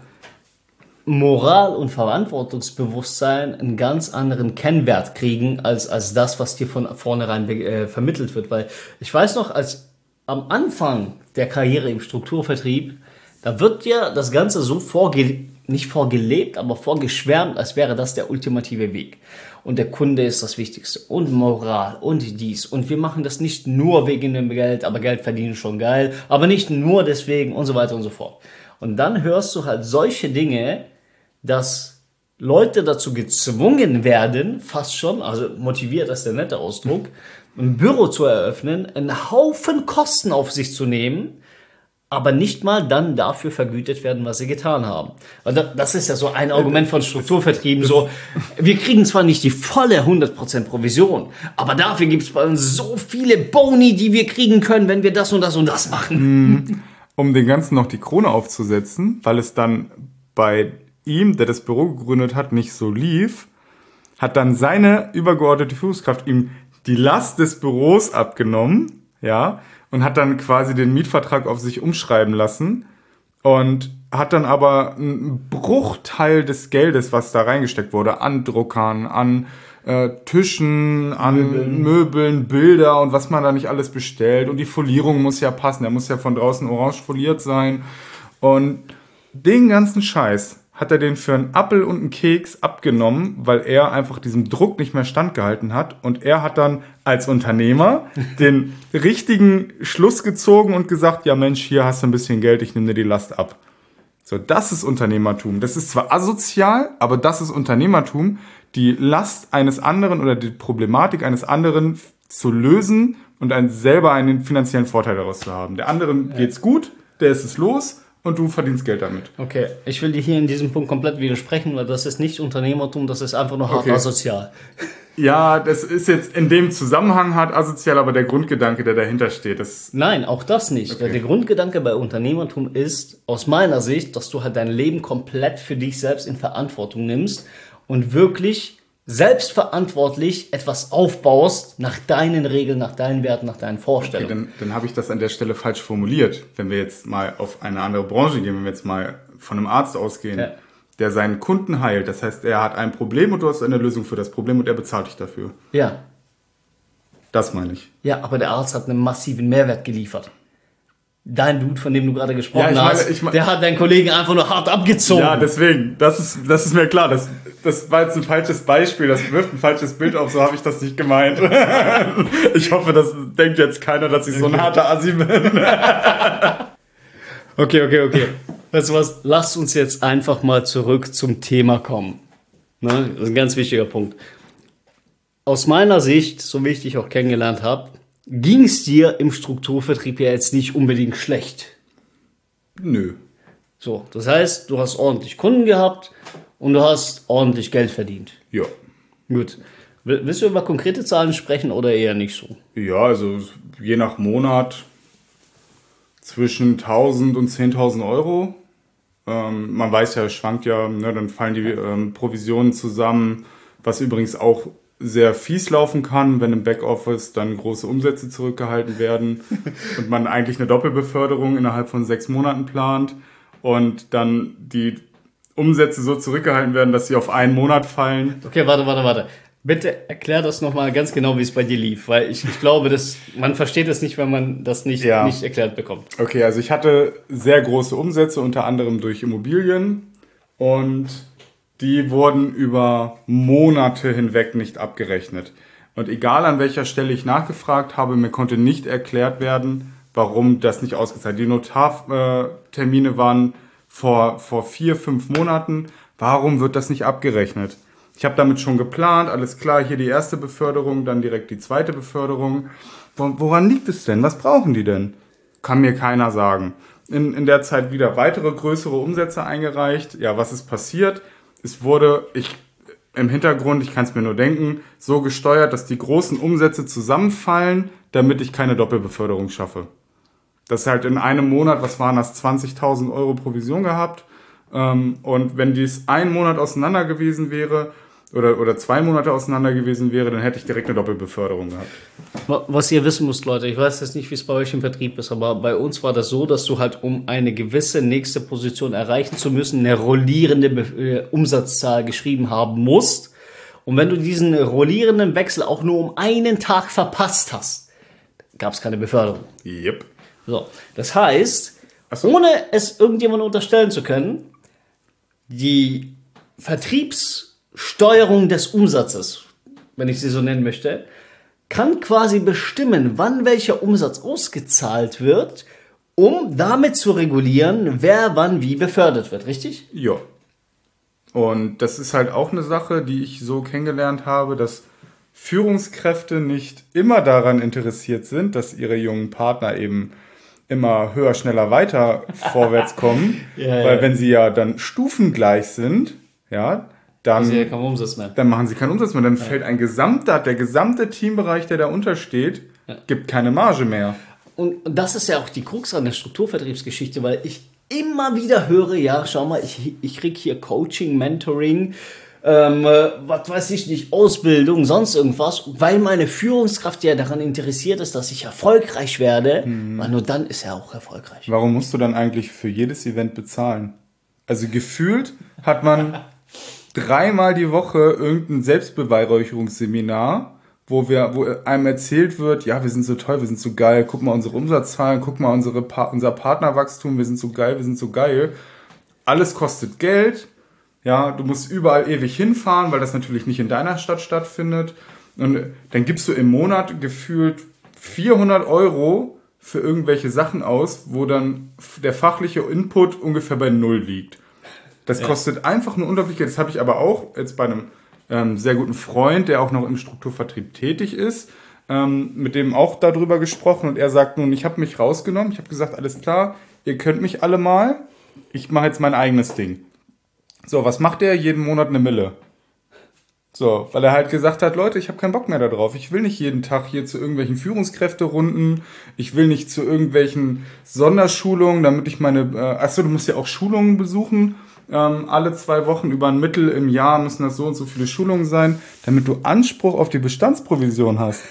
Moral und Verantwortungsbewusstsein einen ganz anderen Kennwert kriegen, als das, was dir von vornherein vermittelt wird. Weil ich weiß noch, als am Anfang der Karriere im Strukturvertrieb, da wird dir das Ganze so nicht vorgelebt, aber vorgeschwärmt, als wäre das der ultimative Weg. Und der Kunde ist das Wichtigste. Und Moral und dies. Und wir machen das nicht nur wegen dem Geld, aber Geld verdienen schon geil, aber nicht nur deswegen und so weiter und so fort. Und dann hörst du halt solche Dinge, dass Leute dazu gezwungen werden, fast schon, also motiviert, das ist der nette Ausdruck, ein Büro zu eröffnen, einen Haufen Kosten auf sich zu nehmen, aber nicht mal dann dafür vergütet werden, was sie getan haben. Also das ist ja so ein Argument von Strukturvertrieben, so, wir kriegen zwar nicht die volle 100% Provision, aber dafür gibt es bei uns so viele Boni, die wir kriegen können, wenn wir das und das und das machen. Um den Ganzen noch die Krone aufzusetzen, weil es dann bei ihm, der das Büro gegründet hat, nicht so lief, hat dann seine übergeordnete Führungskraft ihm die Last des Büros abgenommen, ja, und hat dann quasi den Mietvertrag auf sich umschreiben lassen und hat dann aber einen Bruchteil des Geldes, was da reingesteckt wurde, an Druckern, an Tischen, an Möbeln, Bilder und was man da nicht alles bestellt. Und die Folierung muss ja passen, der muss ja von draußen orange foliert sein. Und den ganzen Scheiß hat er den für einen Appel und einen Keks abgenommen, weil er einfach diesem Druck nicht mehr standgehalten hat. Und er hat dann als Unternehmer den richtigen Schluss gezogen und gesagt, ja Mensch, hier hast du ein bisschen Geld, ich nehme dir die Last ab. So, das ist Unternehmertum. Das ist zwar asozial, aber das ist Unternehmertum, die Last eines anderen oder die Problematik eines anderen zu lösen und selber einen finanziellen Vorteil daraus zu haben. Der anderen geht's gut, der ist es los und du verdienst Geld damit. Okay, ich will dir hier in diesem Punkt komplett widersprechen, weil das ist nicht Unternehmertum, das ist einfach nur hart asozial. Ja, das ist jetzt in dem Zusammenhang hart asozial, aber der Grundgedanke, der dahinter steht, Nein, auch das nicht. Okay. Der Grundgedanke bei Unternehmertum ist, aus meiner Sicht, dass du halt dein Leben komplett für dich selbst in Verantwortung nimmst und wirklich selbstverantwortlich etwas aufbaust nach deinen Regeln, nach deinen Werten, nach deinen Vorstellungen. Okay, dann habe ich das an der Stelle falsch formuliert. Wenn wir jetzt mal auf eine andere Branche gehen, wenn wir jetzt mal von einem Arzt ausgehen, der seinen Kunden heilt. Das heißt, er hat ein Problem und du hast eine Lösung für das Problem und er bezahlt dich dafür. Ja. Das meine ich. Ja, aber der Arzt hat einen massiven Mehrwert geliefert. Dein Dude, von dem du gerade gesprochen hast, der hat deinen Kollegen einfach nur hart abgezogen. Ja, deswegen, das ist mir klar. Das war jetzt ein falsches Beispiel, das wirft ein falsches Bild auf, so habe ich das nicht gemeint. Ich hoffe, das denkt jetzt keiner, dass ich so ein harter Assi bin. Okay. Weißt du was? Lass uns jetzt einfach mal zurück zum Thema kommen. Ne? Das ist ein ganz wichtiger Punkt. Aus meiner Sicht, so wie ich dich auch kennengelernt habe, ging es dir im Strukturvertrieb ja jetzt nicht unbedingt schlecht. Nö. So, das heißt, du hast ordentlich Kunden gehabt und du hast ordentlich Geld verdient. Ja. Gut. Willst du über konkrete Zahlen sprechen oder eher nicht so? Ja, also je nach Monat zwischen 1.000 und 10.000 Euro. Man weiß ja, es schwankt ja, ne, dann fallen die Provisionen zusammen, was übrigens auch sehr fies laufen kann, wenn im Backoffice dann große Umsätze zurückgehalten werden und man eigentlich eine Doppelbeförderung innerhalb von 6 Monaten plant und dann die Umsätze so zurückgehalten werden, dass sie auf einen Monat fallen. Okay, warte. Bitte erklär das nochmal ganz genau, wie es bei dir lief, weil ich glaube, man versteht es nicht, wenn man das nicht erklärt bekommt. Okay, also ich hatte sehr große Umsätze, unter anderem durch Immobilien und die wurden über Monate hinweg nicht abgerechnet. Und egal an welcher Stelle ich nachgefragt habe, mir konnte nicht erklärt werden, warum das nicht ausgezahlt wird. Die Notartermine waren vor 4-5 Monaten. Warum wird das nicht abgerechnet? Ich habe damit schon geplant, alles klar, hier die erste Beförderung, dann direkt die zweite Beförderung. Woran liegt es denn? Was brauchen die denn? Kann mir keiner sagen. In der Zeit wieder weitere größere Umsätze eingereicht. Ja, was ist passiert? Es wurde, im Hintergrund, ich kann es mir nur denken, so gesteuert, dass die großen Umsätze zusammenfallen, damit ich keine Doppelbeförderung schaffe. Das ist halt in einem Monat, was waren das, 20.000 Euro Provision gehabt. Und wenn dies ein Monat auseinander gewesen wäre, oder 2 Monate auseinander gewesen wäre, dann hätte ich direkt eine Doppelbeförderung gehabt. Was ihr wissen müsst, Leute, ich weiß jetzt nicht, wie es bei euch im Vertrieb ist, aber bei uns war das so, dass du halt, um eine gewisse nächste Position erreichen zu müssen, eine rollierende Umsatzzahl geschrieben haben musst. Und wenn du diesen rollierenden Wechsel auch nur um einen Tag verpasst hast, gab es keine Beförderung. Yep. So, das heißt, ohne es irgendjemandem unterstellen zu können, die Vertriebssteuerung des Umsatzes, wenn ich sie so nennen möchte, kann quasi bestimmen, wann welcher Umsatz ausgezahlt wird, um damit zu regulieren, wer wann wie befördert wird, richtig? Ja. Und das ist halt auch eine Sache, die ich so kennengelernt habe, dass Führungskräfte nicht immer daran interessiert sind, dass ihre jungen Partner eben immer höher, schneller, weiter vorwärts kommen. Weil wenn sie ja dann stufengleich sind, ja, dann machen sie keinen Umsatz mehr. Dann fällt der gesamte Teambereich, der da untersteht, gibt keine Marge mehr. Und das ist ja auch die Krux an der Strukturvertriebsgeschichte, weil ich immer wieder höre, ja, schau mal, ich krieg hier Coaching, Mentoring, was weiß ich nicht, Ausbildung, sonst irgendwas, weil meine Führungskraft ja daran interessiert ist, dass ich erfolgreich werde, weil nur dann ist er auch erfolgreich. Warum musst du dann eigentlich für jedes Event bezahlen? Also gefühlt hat man 3-mal die Woche irgendein Selbstbeweihräucherungsseminar, wo einem erzählt wird, ja, wir sind so toll, wir sind so geil, guck mal unsere Umsatzzahlen, guck mal unser Partnerwachstum, wir sind so geil, wir sind so geil. Alles kostet Geld. Ja, du musst überall ewig hinfahren, weil das natürlich nicht in deiner Stadt stattfindet. Und dann gibst du im Monat gefühlt 400 Euro für irgendwelche Sachen aus, wo dann der fachliche Input ungefähr bei 0 liegt. Das kostet einfach nur unglaublich Geld. Das habe ich aber auch jetzt bei einem sehr guten Freund, der auch noch im Strukturvertrieb tätig ist, mit dem auch darüber gesprochen. Und er sagt nun, ich habe mich rausgenommen. Ich habe gesagt, alles klar, ihr könnt mich alle mal. Ich mache jetzt mein eigenes Ding. So, was macht er? Jeden Monat 1 Mille. So, weil er halt gesagt hat, Leute, ich habe keinen Bock mehr darauf. Ich will nicht jeden Tag hier zu irgendwelchen Führungskräfterunden. Ich will nicht zu irgendwelchen Sonderschulungen, damit ich meine... du musst ja auch Schulungen besuchen. Alle 2 Wochen über ein Mittel im Jahr müssen das so und so viele Schulungen sein, damit du Anspruch auf die Bestandsprovision hast.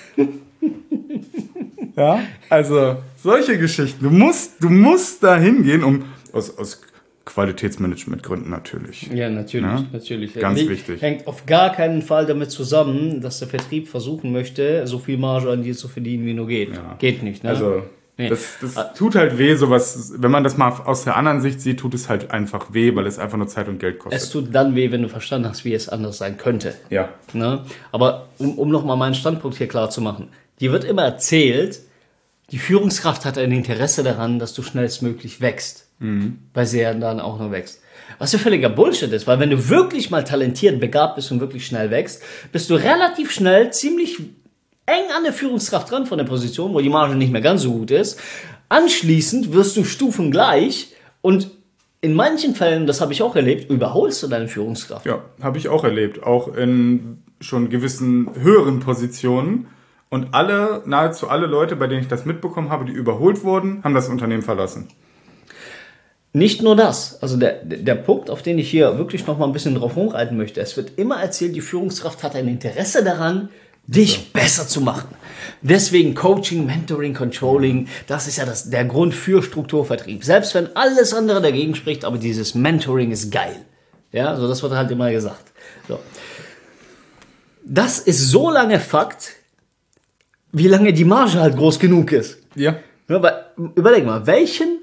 Ja, also solche Geschichten. Du musst da hingehen, um aus Qualitätsmanagementgründen natürlich. Ja, natürlich. Ganz wichtig. Hängt auf gar keinen Fall damit zusammen, dass der Vertrieb versuchen möchte, so viel Marge an dir zu verdienen, wie nur geht. Ja. Geht nicht, ne? Also, das tut halt weh, sowas, wenn man das mal aus der anderen Sicht sieht, tut es halt einfach weh, weil es einfach nur Zeit und Geld kostet. Es tut dann weh, wenn du verstanden hast, wie es anders sein könnte. Ja. Ne? Aber um nochmal meinen Standpunkt hier klar zu machen, dir wird immer erzählt, die Führungskraft hat ein Interesse daran, dass du schnellstmöglich wächst. Weil sie ja dann auch noch wächst. Was ja völliger Bullshit ist, weil wenn du wirklich mal talentiert, begabt bist und wirklich schnell wächst, bist du relativ schnell ziemlich eng an der Führungskraft dran von der Position, wo die Marge nicht mehr ganz so gut ist. Anschließend wirst du stufengleich und in manchen Fällen, das habe ich auch erlebt, überholst du deine Führungskraft. Ja, habe ich auch erlebt, auch in schon gewissen höheren Positionen. Und nahezu alle Leute, bei denen ich das mitbekommen habe, die überholt wurden, haben das Unternehmen verlassen. Nicht nur das, also der Punkt, auf den ich hier wirklich noch mal ein bisschen drauf rumreiten möchte, es wird immer erzählt, die Führungskraft hat ein Interesse daran, dich besser zu machen. Deswegen Coaching, Mentoring, Controlling, das ist ja der Grund für Strukturvertrieb. Selbst wenn alles andere dagegen spricht, aber dieses Mentoring ist geil. Ja, so das wird halt immer gesagt. So. Das ist so lange Fakt, wie lange die Marge halt groß genug ist. Ja. Aber überleg mal, welchen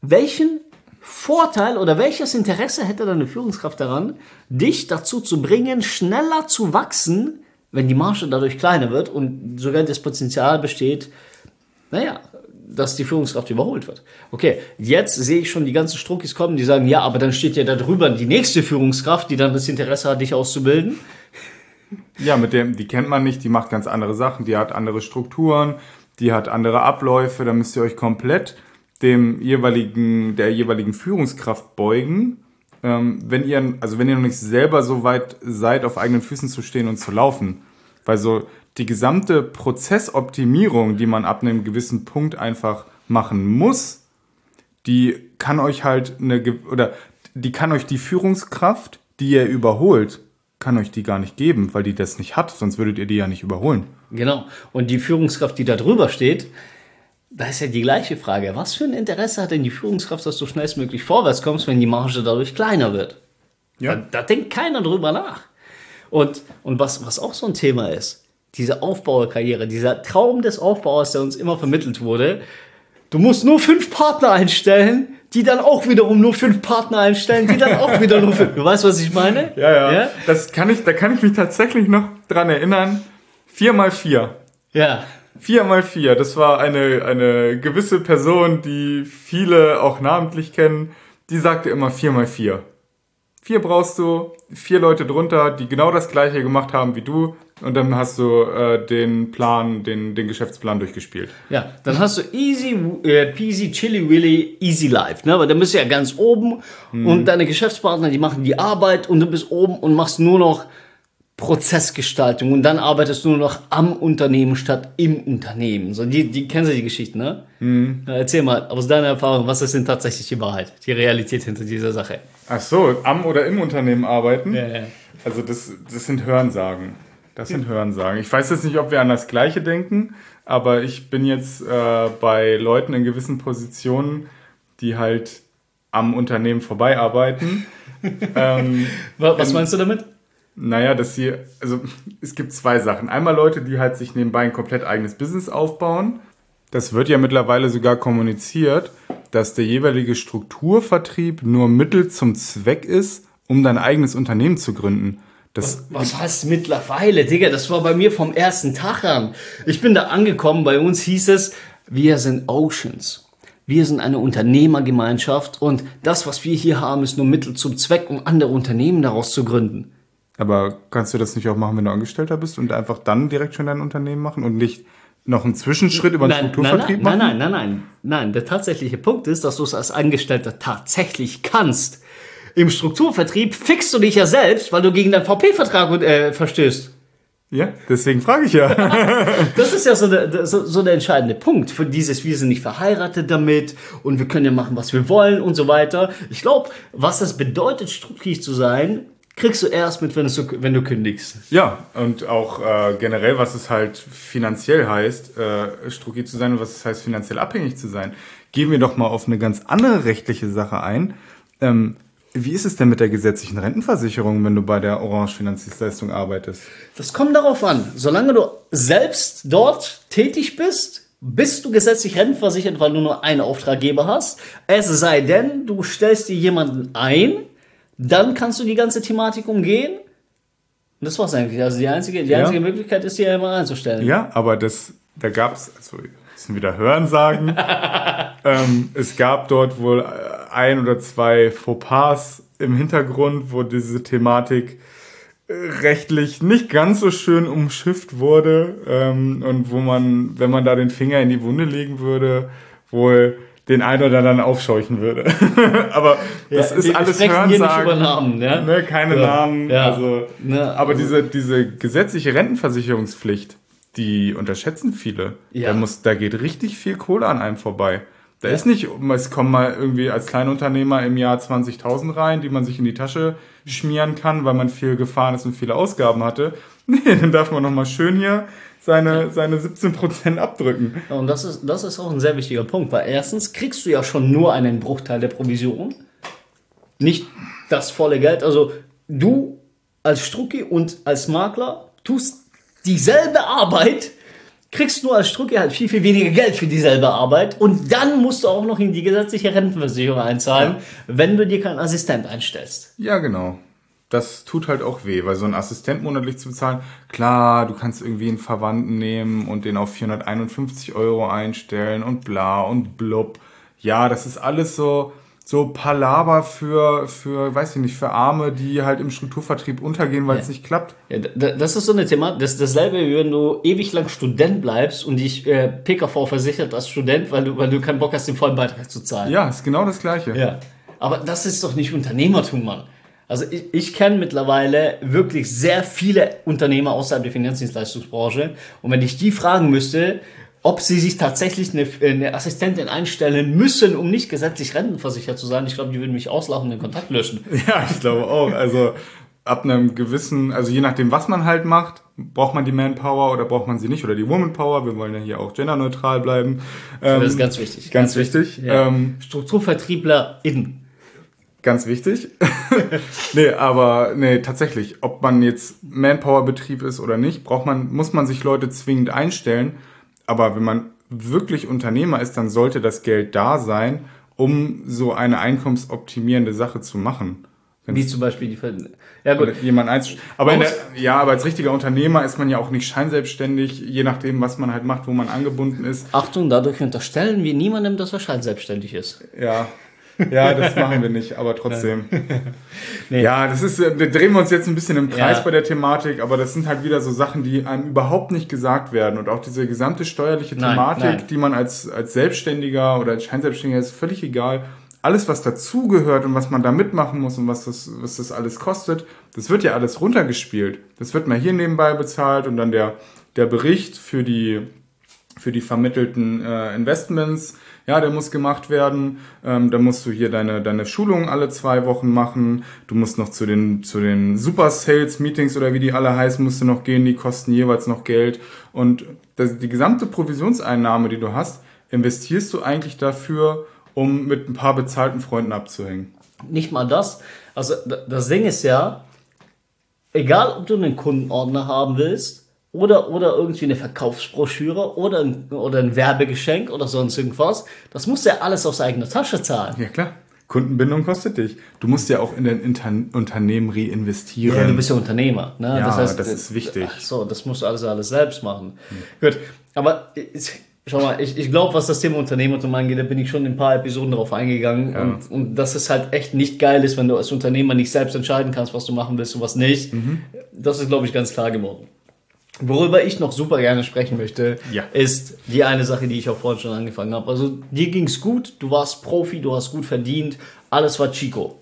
Vorteil oder welches Interesse hätte deine Führungskraft daran, dich dazu zu bringen, schneller zu wachsen, wenn die Marge dadurch kleiner wird und sogar das Potenzial besteht, dass die Führungskraft überholt wird. Okay, jetzt sehe ich schon die ganzen Struckis kommen, die sagen, ja, aber dann steht ja da drüber die nächste Führungskraft, die dann das Interesse hat, dich auszubilden. Ja, die kennt man nicht, die macht ganz andere Sachen, die hat andere Strukturen, die hat andere Abläufe, da müsst ihr euch komplett der jeweiligen Führungskraft beugen, wenn ihr noch nicht selber so weit seid, auf eigenen Füßen zu stehen und zu laufen. Weil so die gesamte Prozessoptimierung, die man ab einem gewissen Punkt einfach machen muss, die kann euch die Führungskraft, die ihr überholt, kann euch die gar nicht geben, weil die das nicht hat, sonst würdet ihr die ja nicht überholen. Genau. Und die Führungskraft, die da drüber steht, da ist ja die gleiche Frage. Was für ein Interesse hat denn die Führungskraft, dass du schnellstmöglich vorwärts kommst, wenn die Marge dadurch kleiner wird? Ja. Da denkt keiner drüber nach. Und was auch so ein Thema ist, diese Aufbauerkarriere, dieser Traum des Aufbauers, der uns immer vermittelt wurde, du musst nur 5 Partner einstellen, die dann auch wiederum nur 5 Partner einstellen, die dann auch wieder nur 5. Du weißt, was ich meine? Ja. Da kann ich mich tatsächlich noch dran erinnern. 4x4. Ja. 4x4, das war eine gewisse Person, die viele auch namentlich kennen, die sagte immer 4x4. 4 brauchst du, 4 Leute drunter, die genau das Gleiche gemacht haben wie du und dann hast du den Geschäftsplan durchgespielt. Ja, dann hast du easy peasy, chili willy, easy life, ne? Weil dann bist du ja ganz oben und deine Geschäftspartner, die machen die Arbeit und du bist oben und machst nur noch Prozessgestaltung und dann arbeitest du nur noch am Unternehmen statt im Unternehmen. So, die kennen Sie die Geschichte, ne? Ja, erzähl mal aus deiner Erfahrung, was ist denn tatsächlich die Wahrheit, die Realität hinter dieser Sache? Ach so, am oder im Unternehmen arbeiten? Ja. Also das sind Hörensagen. Das sind Hörensagen. Ich weiß jetzt nicht, ob wir an das Gleiche denken, aber ich bin jetzt bei Leuten in gewissen Positionen, die halt am Unternehmen vorbei arbeiten. Was meinst du damit? Naja, es gibt 2 Sachen. Einmal Leute, die halt sich nebenbei ein komplett eigenes Business aufbauen. Das wird ja mittlerweile sogar kommuniziert, dass der jeweilige Strukturvertrieb nur Mittel zum Zweck ist, um dein eigenes Unternehmen zu gründen. Was heißt mittlerweile, Digga? Das war bei mir vom ersten Tag an. Ich bin da angekommen, bei uns hieß es, wir sind Oceans. Wir sind eine Unternehmergemeinschaft und das, was wir hier haben, ist nur Mittel zum Zweck, um andere Unternehmen daraus zu gründen. Aber kannst du das nicht auch machen, wenn du Angestellter bist und einfach dann direkt schon dein Unternehmen machen und nicht noch einen Zwischenschritt über den Strukturvertrieb machen? Nein. Der tatsächliche Punkt ist, dass du es als Angestellter tatsächlich kannst. Im Strukturvertrieb fickst du dich ja selbst, weil du gegen deinen VP-Vertrag verstößt. Ja, deswegen frage ich ja. Das ist ja so der entscheidende Punkt. Für dieses, wir sind nicht verheiratet damit und wir können ja machen, was wir wollen und so weiter. Ich glaube, was das bedeutet, strukturiert zu sein, kriegst du erst mit, wenn du kündigst. Ja, und auch generell, was es halt finanziell heißt, strukturiert zu sein und was es heißt, finanziell abhängig zu sein. Gehen wir doch mal auf eine ganz andere rechtliche Sache ein. Wie ist es denn mit der gesetzlichen Rentenversicherung, wenn du bei der Orange Finanzdienstleistung arbeitest? Das kommt darauf an. Solange du selbst dort tätig bist du gesetzlich rentenversichert, weil du nur einen Auftraggeber hast. Es sei denn, du stellst dir jemanden ein, dann kannst du die ganze Thematik umgehen. Und das war's eigentlich. Also die einzige Möglichkeit ist, die ja immer einzustellen. Ja, aber da gab's, also das sind wieder Hörensagen. Es gab dort wohl 1 oder 2 Fauxpas im Hintergrund, wo diese Thematik rechtlich nicht ganz so schön umschifft wurde und wo man, wenn man da den Finger in die Wunde legen würde, wohl den einen oder anderen aufscheuchen würde. Aber das ist alles Hörensagen. Hier nicht über Namen, ja? Ne, keine Namen. Ja. Also, aber diese gesetzliche Rentenversicherungspflicht, die unterschätzen viele. Ja. Da geht richtig viel Kohle an einem vorbei. Da ist nicht, es kommen mal irgendwie als Kleinunternehmer im Jahr 20.000 rein, die man sich in die Tasche schmieren kann, weil man viel gefahren ist und viele Ausgaben hatte. Nee, dann darf man nochmal schön hier seine 17% abdrücken. Und das ist auch ein sehr wichtiger Punkt, weil erstens kriegst du ja schon nur einen Bruchteil der Provision, nicht das volle Geld. Also du als Strucki und als Makler tust dieselbe Arbeit, kriegst nur als Strucki halt viel, viel weniger Geld für dieselbe Arbeit und dann musst du auch noch in die gesetzliche Rentenversicherung einzahlen, wenn du dir keinen Assistent einstellst. Ja, genau. Das tut halt auch weh, weil so einen Assistent monatlich zu bezahlen, klar, du kannst irgendwie einen Verwandten nehmen und den auf 451 € einstellen und bla und blub. Ja, das ist alles so Palaver für, weiß ich nicht, für Arme, die halt im Strukturvertrieb untergehen, weil es nicht klappt. Ja, das ist so eine Thema, dasselbe, wie wenn du ewig lang Student bleibst und dich PKV versichert als Student, weil du keinen Bock hast, den vollen Beitrag zu zahlen. Ja, ist genau das Gleiche. Ja, aber das ist doch nicht Unternehmertum, Mann. Also ich kenne mittlerweile wirklich sehr viele Unternehmer außerhalb der Finanzdienstleistungsbranche und wenn ich die fragen müsste, ob sie sich tatsächlich eine Assistentin einstellen müssen, um nicht gesetzlich rentenversichert zu sein, ich glaube, die würden mich auslachen und den Kontakt löschen. Ja, ich glaube auch. Also ab einem gewissen, also je nachdem, was man halt macht, braucht man die Manpower oder braucht man sie nicht oder die Womanpower. Wir wollen ja hier auch genderneutral bleiben. Das ist ganz wichtig. Ganz wichtig. Ja. StruktурvertrieblerInnen. Ganz wichtig. Nee, tatsächlich, ob man jetzt Manpower-Betrieb ist oder nicht, muss man sich Leute zwingend einstellen. Aber wenn man wirklich Unternehmer ist, dann sollte das Geld da sein, um so eine einkommensoptimierende Sache zu machen. Wie zum Beispiel die ja, gut. Jemand aber als richtiger Unternehmer ist man ja auch nicht scheinselbstständig, je nachdem, was man halt macht, wo man angebunden ist. Achtung, dadurch unterstellen wir niemandem, dass er scheinselbstständig ist. Ja, das machen wir nicht, aber trotzdem. Nee. Ja, da drehen wir uns jetzt ein bisschen im Kreis bei der Thematik, aber das sind halt wieder so Sachen, die einem überhaupt nicht gesagt werden. Und auch diese gesamte steuerliche Thematik, die man als Selbstständiger oder als Scheinselbstständiger ist völlig egal. Alles, was dazugehört und was man da mitmachen muss und was das alles kostet, das wird ja alles runtergespielt. Das wird mal hier nebenbei bezahlt und dann der Bericht für die vermittelten Investments, ja, der muss gemacht werden. Da musst du hier deine Schulungen alle 2 Wochen machen. Du musst noch zu den Super Sales Meetings oder wie die alle heißen, musst du noch gehen. Die kosten jeweils noch Geld. Und die gesamte Provisionseinnahme, die du hast, investierst du eigentlich dafür, um mit ein paar bezahlten Freunden abzuhängen. Nicht mal das. Also das Ding ist ja, egal ob du einen Kundenordner haben willst, oder irgendwie eine Verkaufsbroschüre oder ein Werbegeschenk oder sonst irgendwas. Das musst du ja alles aus eigener Tasche zahlen. Ja, klar. Kundenbindung kostet dich. Du musst ja auch in dein Unternehmen reinvestieren. Ja, du bist ja Unternehmer. Ne? Ja, das heißt, das ist wichtig. Ach so, das musst du alles selbst machen. Gut, aber schau mal, ich glaube, was das Thema Unternehmertum angeht, da bin ich schon in ein paar Episoden darauf eingegangen. Ja. Und dass es halt echt nicht geil ist, wenn du als Unternehmer nicht selbst entscheiden kannst, was du machen willst und was nicht. Das ist, glaube ich, ganz klar geworden. Worüber ich noch super gerne sprechen möchte, ist die eine Sache, die ich auch vorhin schon angefangen habe. Also dir ging's gut, du warst Profi, du hast gut verdient, alles war Chico.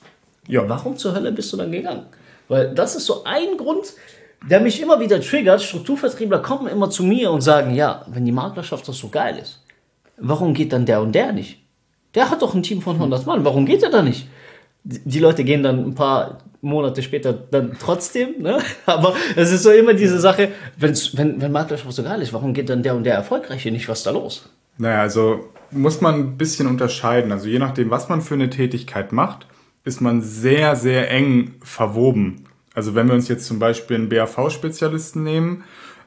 Ja. Warum zur Hölle bist du dann gegangen? Weil das ist so ein Grund, der mich immer wieder triggert. Strukturvertriebler kommen immer zu mir und sagen, ja, wenn die Maklerschaft doch so geil ist, warum geht dann der und der nicht? Der hat doch ein Team von 100 Mann, warum geht er da nicht? Die Leute gehen dann ein paar Monate später dann trotzdem, ne? Aber es ist so immer diese Sache, wenn Maklerschaft so geil ist, warum geht dann der und der Erfolgreiche nicht? Was ist da los? Naja, also muss man ein bisschen unterscheiden. Also je nachdem, was man für eine Tätigkeit macht, ist man sehr, sehr eng verwoben. Also wenn wir uns jetzt zum Beispiel einen BAV-Spezialisten nehmen,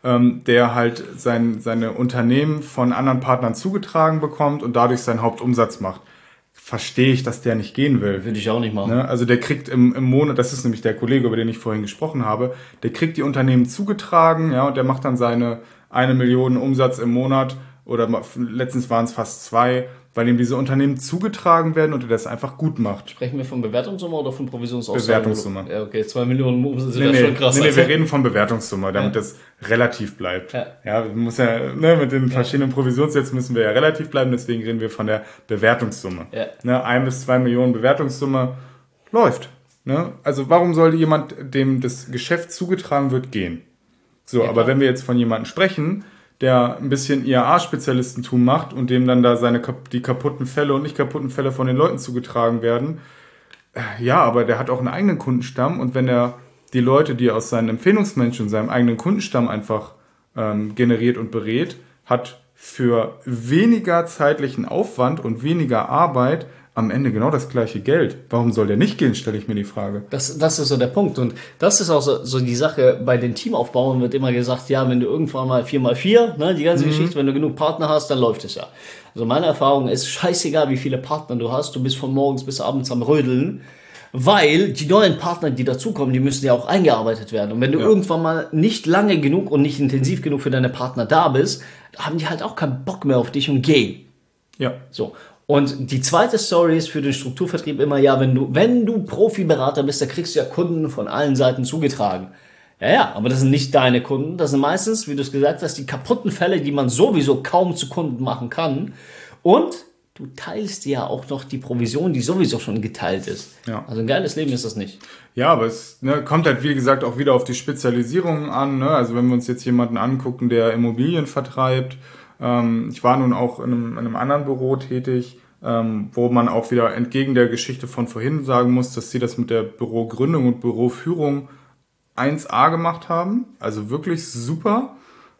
der halt seine Unternehmen von anderen Partnern zugetragen bekommt und dadurch seinen Hauptumsatz macht, verstehe ich, dass der nicht gehen will. Würde ich auch nicht machen. Ne? Also der kriegt im Monat, das ist nämlich der Kollege, über den ich vorhin gesprochen habe, der kriegt die Unternehmen zugetragen, ja, und der macht dann seine 1 Million Umsatz im Monat oder letztens waren es fast 2, weil ihm diese Unternehmen zugetragen werden und er das einfach gut macht. Sprechen wir von Bewertungssumme oder von Provisionsauszahlung? Bewertungssumme. Ja, okay, 2 Millionen Umsatz sind schon krass. Nee, wir reden von Bewertungssumme, damit das relativ bleibt. Ja, muss ja, ne, mit den verschiedenen Provisionssätzen müssen wir ja relativ bleiben, deswegen reden wir von der Bewertungssumme. Ja. Ne, 1 bis 2 Millionen Bewertungssumme läuft. Ne? Also warum sollte jemand, dem das Geschäft zugetragen wird, gehen? So, ja, aber wenn wir jetzt von jemandem sprechen, der ein bisschen IAA-Spezialistentum macht und dem dann da die kaputten Fälle und nicht kaputten Fälle von den Leuten zugetragen werden. Ja, aber der hat auch einen eigenen Kundenstamm und wenn er die Leute, die er aus seinen Empfehlungsmenschen, seinem eigenen Kundenstamm einfach generiert und berät, hat für weniger zeitlichen Aufwand und weniger Arbeit am Ende genau das gleiche Geld. Warum soll der nicht gehen, stelle ich mir die Frage. Das ist so der Punkt. Und das ist auch so die Sache, bei den Teamaufbauen wird immer gesagt, ja, wenn du irgendwann mal 4x4, ne, die ganze Geschichte, wenn du genug Partner hast, dann läuft es ja. Also meine Erfahrung ist, scheißegal, wie viele Partner du hast, du bist von morgens bis abends am Rödeln, weil die neuen Partner, die dazukommen, die müssen ja auch eingearbeitet werden. Und wenn du irgendwann mal nicht lange genug und nicht intensiv genug für deine Partner da bist, haben die halt auch keinen Bock mehr auf dich und gehen. Ja. So. Und die zweite Story ist für den Strukturvertrieb immer, ja, wenn du Profiberater bist, da kriegst du ja Kunden von allen Seiten zugetragen. Ja, aber das sind nicht deine Kunden. Das sind meistens, wie du es gesagt hast, die kaputten Fälle, die man sowieso kaum zu Kunden machen kann. Und du teilst dir ja auch noch die Provision, die sowieso schon geteilt ist. Ja. Also ein geiles Leben ist das nicht. Ja, aber es kommt halt, wie gesagt, auch wieder auf die Spezialisierung an. Ne? Also wenn wir uns jetzt jemanden angucken, der Immobilien vertreibt, ich war nun auch in einem anderen Büro tätig, wo man auch wieder entgegen der Geschichte von vorhin sagen muss, dass sie das mit der Bürogründung und Büroführung 1A gemacht haben. Also wirklich super.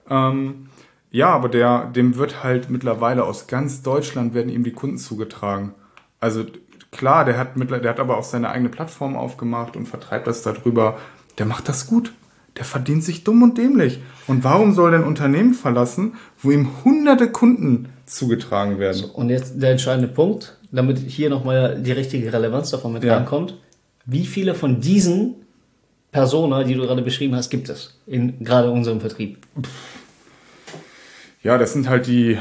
Ja, aber dem wird halt mittlerweile aus ganz Deutschland werden ihm die Kunden zugetragen. Also klar, der hat aber auch seine eigene Plattform aufgemacht und vertreibt das darüber. Der macht das gut. Der verdient sich dumm und dämlich. Und warum soll der ein Unternehmen verlassen, wo ihm hunderte Kunden zugetragen werden? So, und jetzt der entscheidende Punkt, damit hier nochmal die richtige Relevanz davon mit reinkommt. Wie viele von diesen Personen, die du gerade beschrieben hast, gibt es in gerade unserem Vertrieb? Ja, das sind halt die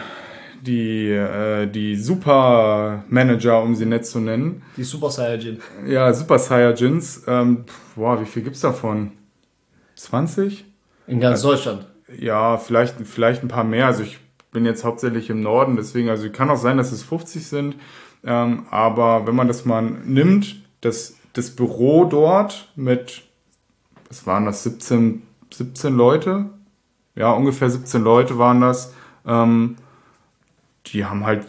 Super-Manager, um sie nett zu nennen. Die Super Saiyajin. Ja, Super Saiyajins. Wie viel gibt's davon? 20? In ganz Deutschland? Ja, vielleicht ein paar mehr. Also ich bin jetzt hauptsächlich im Norden, deswegen, also kann auch sein, dass es 50 sind. Aber wenn man das mal nimmt, das Büro dort mit, was waren das, 17 Leute? Ja, ungefähr 17 Leute waren das. Die haben halt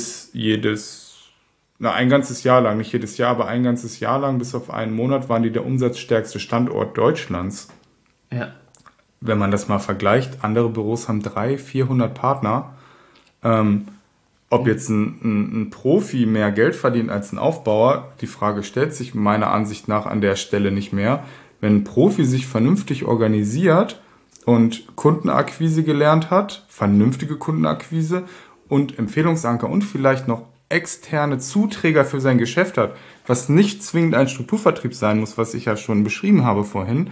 ein ganzes Jahr lang, nicht jedes Jahr, aber ein ganzes Jahr lang, bis auf einen Monat, waren die der umsatzstärkste Standort Deutschlands. Ja. Wenn man das mal vergleicht, andere Büros haben 300-400 Partner. Ob jetzt ein Profi mehr Geld verdient als ein Aufbauer, die Frage stellt sich meiner Ansicht nach an der Stelle nicht mehr. Wenn ein Profi sich vernünftig organisiert und Kundenakquise gelernt hat, vernünftige Kundenakquise und Empfehlungsanker und vielleicht noch externe Zuträger für sein Geschäft hat, was nicht zwingend ein Strukturvertrieb sein muss, was ich ja schon beschrieben habe vorhin,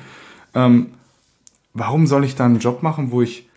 warum soll ich dann einen Job machen, wo ich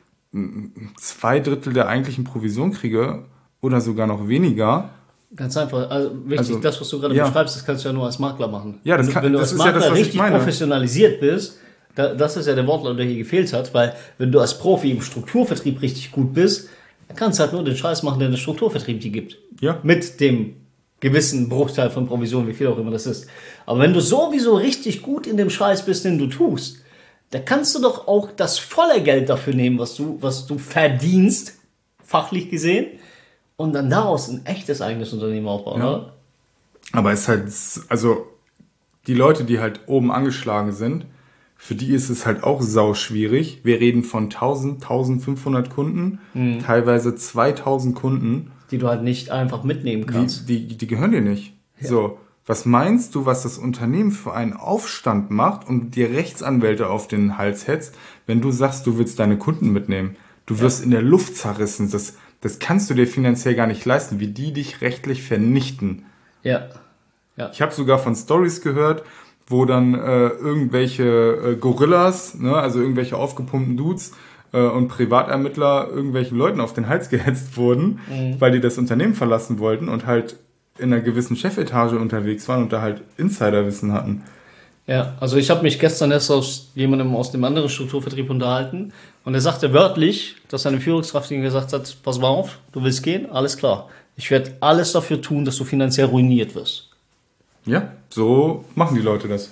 2/3 der eigentlichen Provision kriege oder sogar noch weniger? Ganz einfach, also wichtig, das, was du gerade beschreibst, das kannst du ja nur als Makler machen. Ja, wenn du als Makler das, was richtig ich meine. Professionalisiert bist, das ist ja der Wortlaut, der hier gefehlt hat, weil wenn du als Profi im Strukturvertrieb richtig gut bist, dann kannst du halt nur den Scheiß machen, den der Strukturvertrieb dir gibt. Ja. Mit dem gewissen Bruchteil von Provision, wie viel auch immer das ist. Aber wenn du sowieso richtig gut in dem Scheiß bist, den du tust, da kannst du doch auch das volle Geld dafür nehmen, was du verdienst, fachlich gesehen, und dann daraus ein echtes eigenes Unternehmen aufbauen, oder? Aber es ist halt, also die Leute, die halt oben angeschlagen sind, für die ist es halt auch sau schwierig. Wir reden von 1500 Kunden, teilweise 2000 Kunden. Die du halt nicht einfach mitnehmen kannst. Die gehören dir nicht. Ja. So, was meinst du, was das Unternehmen für einen Aufstand macht und dir Rechtsanwälte auf den Hals hetzt, wenn du sagst, du willst deine Kunden mitnehmen? Du wirst in der Luft zerrissen. Das kannst du dir finanziell gar nicht leisten, wie die dich rechtlich vernichten. Ja. Ich habe sogar von Stories gehört, wo dann irgendwelche Gorillas, ne, also irgendwelche aufgepumpten Dudes und Privatermittler irgendwelchen Leuten auf den Hals gehetzt wurden, weil die das Unternehmen verlassen wollten und halt in einer gewissen Chefetage unterwegs waren und da halt Insiderwissen hatten. Ja, also ich habe mich gestern erst aus jemandem aus dem anderen Strukturvertrieb unterhalten und er sagte wörtlich, dass seine Führungskraft ihm gesagt hat, pass mal auf, du willst gehen, alles klar. Ich werde alles dafür tun, dass du finanziell ruiniert wirst. Ja, so machen die Leute das.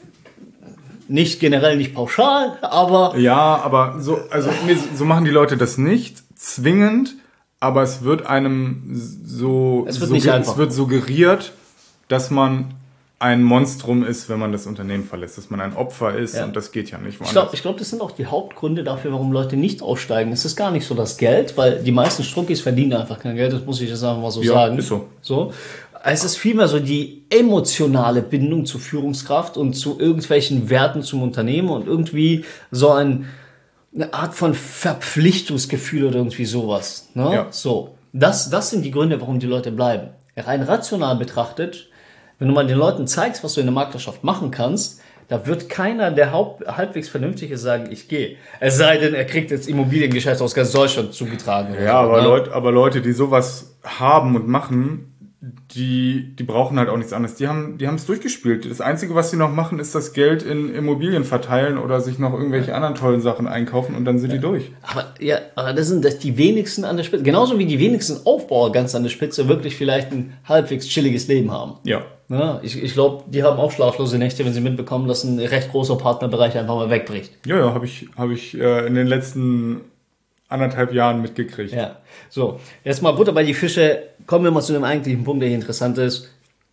Nicht generell, nicht pauschal, aber... Ja, aber so machen die Leute das nicht zwingend, aber es wird einem es wird suggeriert, dass man ein Monstrum ist, wenn man das Unternehmen verlässt, dass man ein Opfer ist und das geht ja nicht. Ich glaube, das sind auch die Hauptgründe dafür, warum Leute nicht aussteigen. Es ist gar nicht so das Geld, weil die meisten Struckis verdienen einfach kein Geld, das muss ich jetzt einfach mal so sagen. Ist so. Es ist vielmehr so die emotionale Bindung zur Führungskraft und zu irgendwelchen Werten zum Unternehmen und irgendwie so eine Art von Verpflichtungsgefühl oder irgendwie sowas. Ne? Ja. So. Das sind die Gründe, warum die Leute bleiben. Rein rational betrachtet, wenn du mal den Leuten zeigst, was du in der Maklerschaft machen kannst, da wird keiner, der halbwegs vernünftig ist, sagen, ich gehe. Es sei denn, er kriegt jetzt Immobiliengeschäfte aus ganz Deutschland zugetragen. Ja, aber Leute, die sowas haben und machen, die brauchen halt auch nichts anderes. Die haben es durchgespielt. Das Einzige, was sie noch machen, ist das Geld in Immobilien verteilen oder sich noch irgendwelche anderen tollen Sachen einkaufen und dann sind die durch. Aber das sind die wenigsten an der Spitze. Genauso wie die wenigsten Aufbauer ganz an der Spitze wirklich vielleicht ein halbwegs chilliges Leben haben. Ja. Ich glaube, die haben auch schlaflose Nächte, wenn sie mitbekommen, dass ein recht großer Partnerbereich einfach mal wegbricht. Ja, habe ich in den letzten 1,5 Jahren mitgekriegt. Ja. So, jetzt mal Butter bei die Fische. Kommen wir mal zu dem eigentlichen Punkt, der hier interessant ist,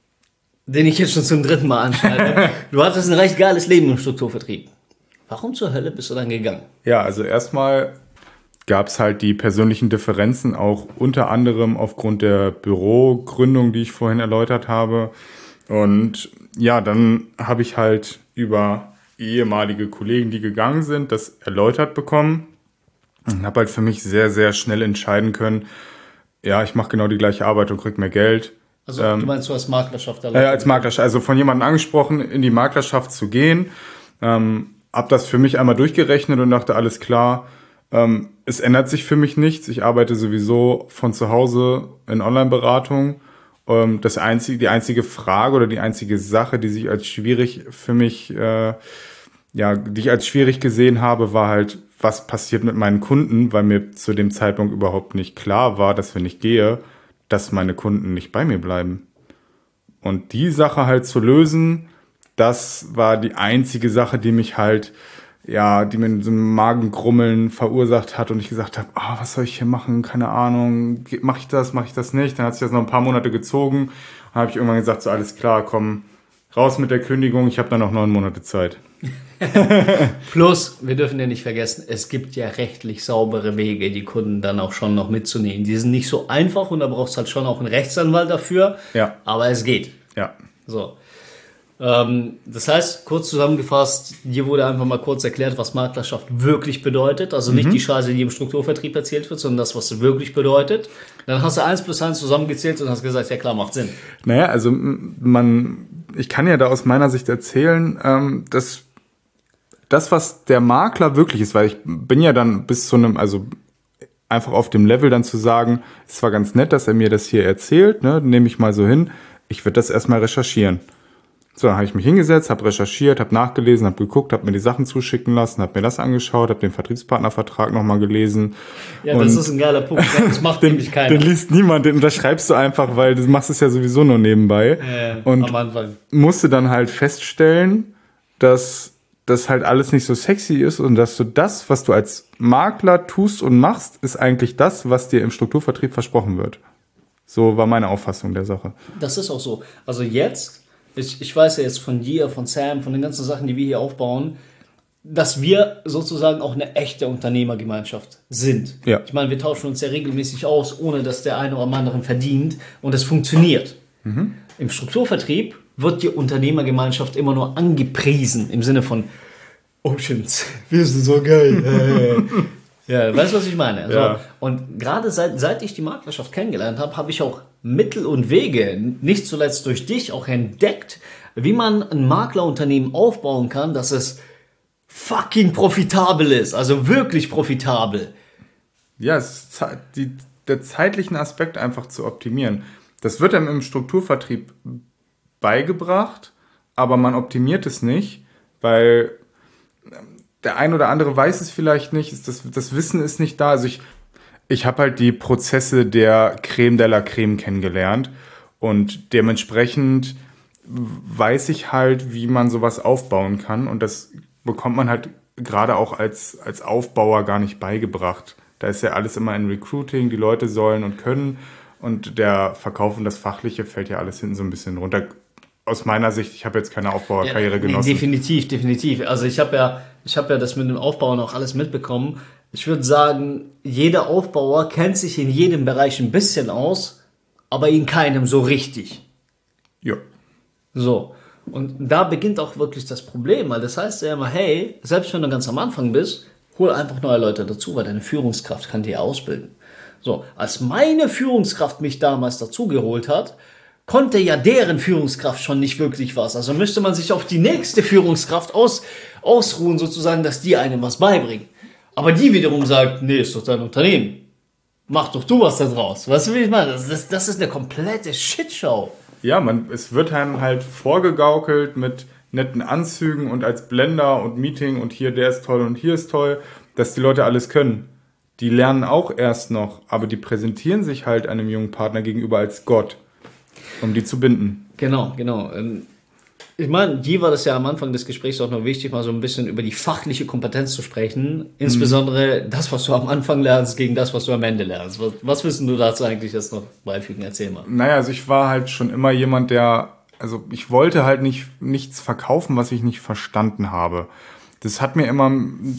den ich jetzt schon zum 3. Mal anschneide. Du hattest ein recht geiles Leben im Strukturvertrieb. Warum zur Hölle bist du dann gegangen? Ja, also erstmal gab es halt die persönlichen Differenzen, auch unter anderem aufgrund der Bürogründung, die ich vorhin erläutert habe. Und ja, dann habe ich halt über ehemalige Kollegen, die gegangen sind, das erläutert bekommen und habe halt für mich sehr, sehr schnell entscheiden können, ja, ich mache genau die gleiche Arbeit und krieg mehr Geld. Also du meinst, du als Maklerschaft als Maklerschaft, also von jemandem angesprochen, in die Maklerschaft zu gehen. Hab das für mich einmal durchgerechnet und dachte, alles klar, es ändert sich für mich nichts. Ich arbeite sowieso von zu Hause in Online-Beratung. Die einzige Frage oder die einzige Sache, die sich als schwierig für mich, die ich als schwierig gesehen habe, war halt, was passiert mit meinen Kunden, weil mir zu dem Zeitpunkt überhaupt nicht klar war, dass wenn ich gehe, dass meine Kunden nicht bei mir bleiben. Und die Sache halt zu lösen, das war die einzige Sache, die mich halt, die mir so ein Magengrummeln verursacht hat und ich gesagt habe, was soll ich hier machen, keine Ahnung, mache ich das nicht. Dann hat sich das noch ein paar Monate gezogen. Dann habe ich irgendwann gesagt, so alles klar, komm, raus mit der Kündigung, ich habe dann noch 9 Monate Zeit. Plus, wir dürfen ja nicht vergessen, es gibt ja rechtlich saubere Wege, die Kunden dann auch schon noch mitzunehmen. Die sind nicht so einfach und da brauchst du halt schon auch einen Rechtsanwalt dafür, aber es geht. Ja. So. Das heißt, kurz zusammengefasst, dir wurde einfach mal kurz erklärt, was Maklerschaft wirklich bedeutet. Also nicht die Scheiße, die im Strukturvertrieb erzählt wird, sondern das, was es wirklich bedeutet. Dann hast du 1 plus 1 zusammengezählt und hast gesagt, ja klar, macht Sinn. Naja, also ich kann ja da aus meiner Sicht erzählen, dass das, was der Makler wirklich ist, weil ich bin ja dann bis zu einem, also einfach auf dem Level dann zu sagen, es war ganz nett, dass er mir das hier erzählt, ne, nehme ich mal so hin, ich würde das erstmal recherchieren. So, dann habe ich mich hingesetzt, habe recherchiert, habe nachgelesen, habe geguckt, habe mir die Sachen zuschicken lassen, habe mir das angeschaut, habe den Vertriebspartnervertrag nochmal gelesen. Ja, das ist ein geiler Punkt. Das macht nämlich keiner. Den liest niemand, den unterschreibst du einfach, weil du machst es ja sowieso nur nebenbei. Und am Anfang musste dann halt feststellen, dass das halt alles nicht so sexy ist und dass du das, was du als Makler tust und machst, ist eigentlich das, was dir im Strukturvertrieb versprochen wird. So war meine Auffassung der Sache. Das ist auch so. Also jetzt, ich weiß ja jetzt von dir, von Sam, von den ganzen Sachen, die wir hier aufbauen, dass wir sozusagen auch eine echte Unternehmergemeinschaft sind. Ja. Ich meine, wir tauschen uns ja regelmäßig aus, ohne dass der eine oder andere verdient und es funktioniert. Im Strukturvertrieb wird die Unternehmergemeinschaft immer nur angepriesen, im Sinne von Oceans, wir sind so geil. Ja, weißt du, was ich meine? Also, ja. Und gerade seit ich die Maklerschaft kennengelernt habe, habe ich auch Mittel und Wege, nicht zuletzt durch dich, auch entdeckt, wie man ein Maklerunternehmen aufbauen kann, dass es fucking profitabel ist, also wirklich profitabel. Ja, es ist der zeitlichen Aspekt einfach zu optimieren. Das wird einem im Strukturvertrieb beigebracht, aber man optimiert es nicht, weil der ein oder andere weiß es vielleicht nicht, das Wissen ist nicht da. Also ich habe halt die Prozesse der Creme de la Creme kennengelernt und dementsprechend weiß ich halt, wie man sowas aufbauen kann und das bekommt man halt gerade auch als Aufbauer gar nicht beigebracht. Da ist ja alles immer in Recruiting, die Leute sollen und können und der Verkauf und das Fachliche fällt ja alles hinten so ein bisschen runter. Aus meiner Sicht, ich habe jetzt keine Aufbauerkarriere genossen. Definitiv. Also ich habe ja das mit dem Aufbauen auch alles mitbekommen. Ich würde sagen, jeder Aufbauer kennt sich in jedem Bereich ein bisschen aus, aber in keinem so richtig. Ja. So. Und da beginnt auch wirklich das Problem, weil das heißt ja immer, hey, selbst wenn du ganz am Anfang bist, hol einfach neue Leute dazu, weil deine Führungskraft kann dir ausbilden. So, als meine Führungskraft mich damals dazu geholt hat, konnte ja deren Führungskraft schon nicht wirklich was. Also müsste man sich auf die nächste Führungskraft ausruhen, sozusagen, dass die einem was beibringen. Aber die wiederum sagt, nee, ist doch dein Unternehmen. Mach doch du was da draus. Weißt du, wie ich meine? Das ist eine komplette Shitshow. Ja, es wird einem halt vorgegaukelt mit netten Anzügen und als Blender und Meeting und hier, der ist toll und hier ist toll, dass die Leute alles können. Die lernen auch erst noch, aber die präsentieren sich halt einem jungen Partner gegenüber als Gott, um die zu binden. Genau. Ich meine, dir war das ja am Anfang des Gesprächs auch noch wichtig, mal so ein bisschen über die fachliche Kompetenz zu sprechen. Insbesondere das, was du am Anfang lernst, gegen das, was du am Ende lernst. Was willst du dazu eigentlich jetzt noch beifügen? Erzähl mal. Naja, also ich war halt schon immer jemand, also ich wollte halt nichts verkaufen, was ich nicht verstanden habe. Das hat mir immer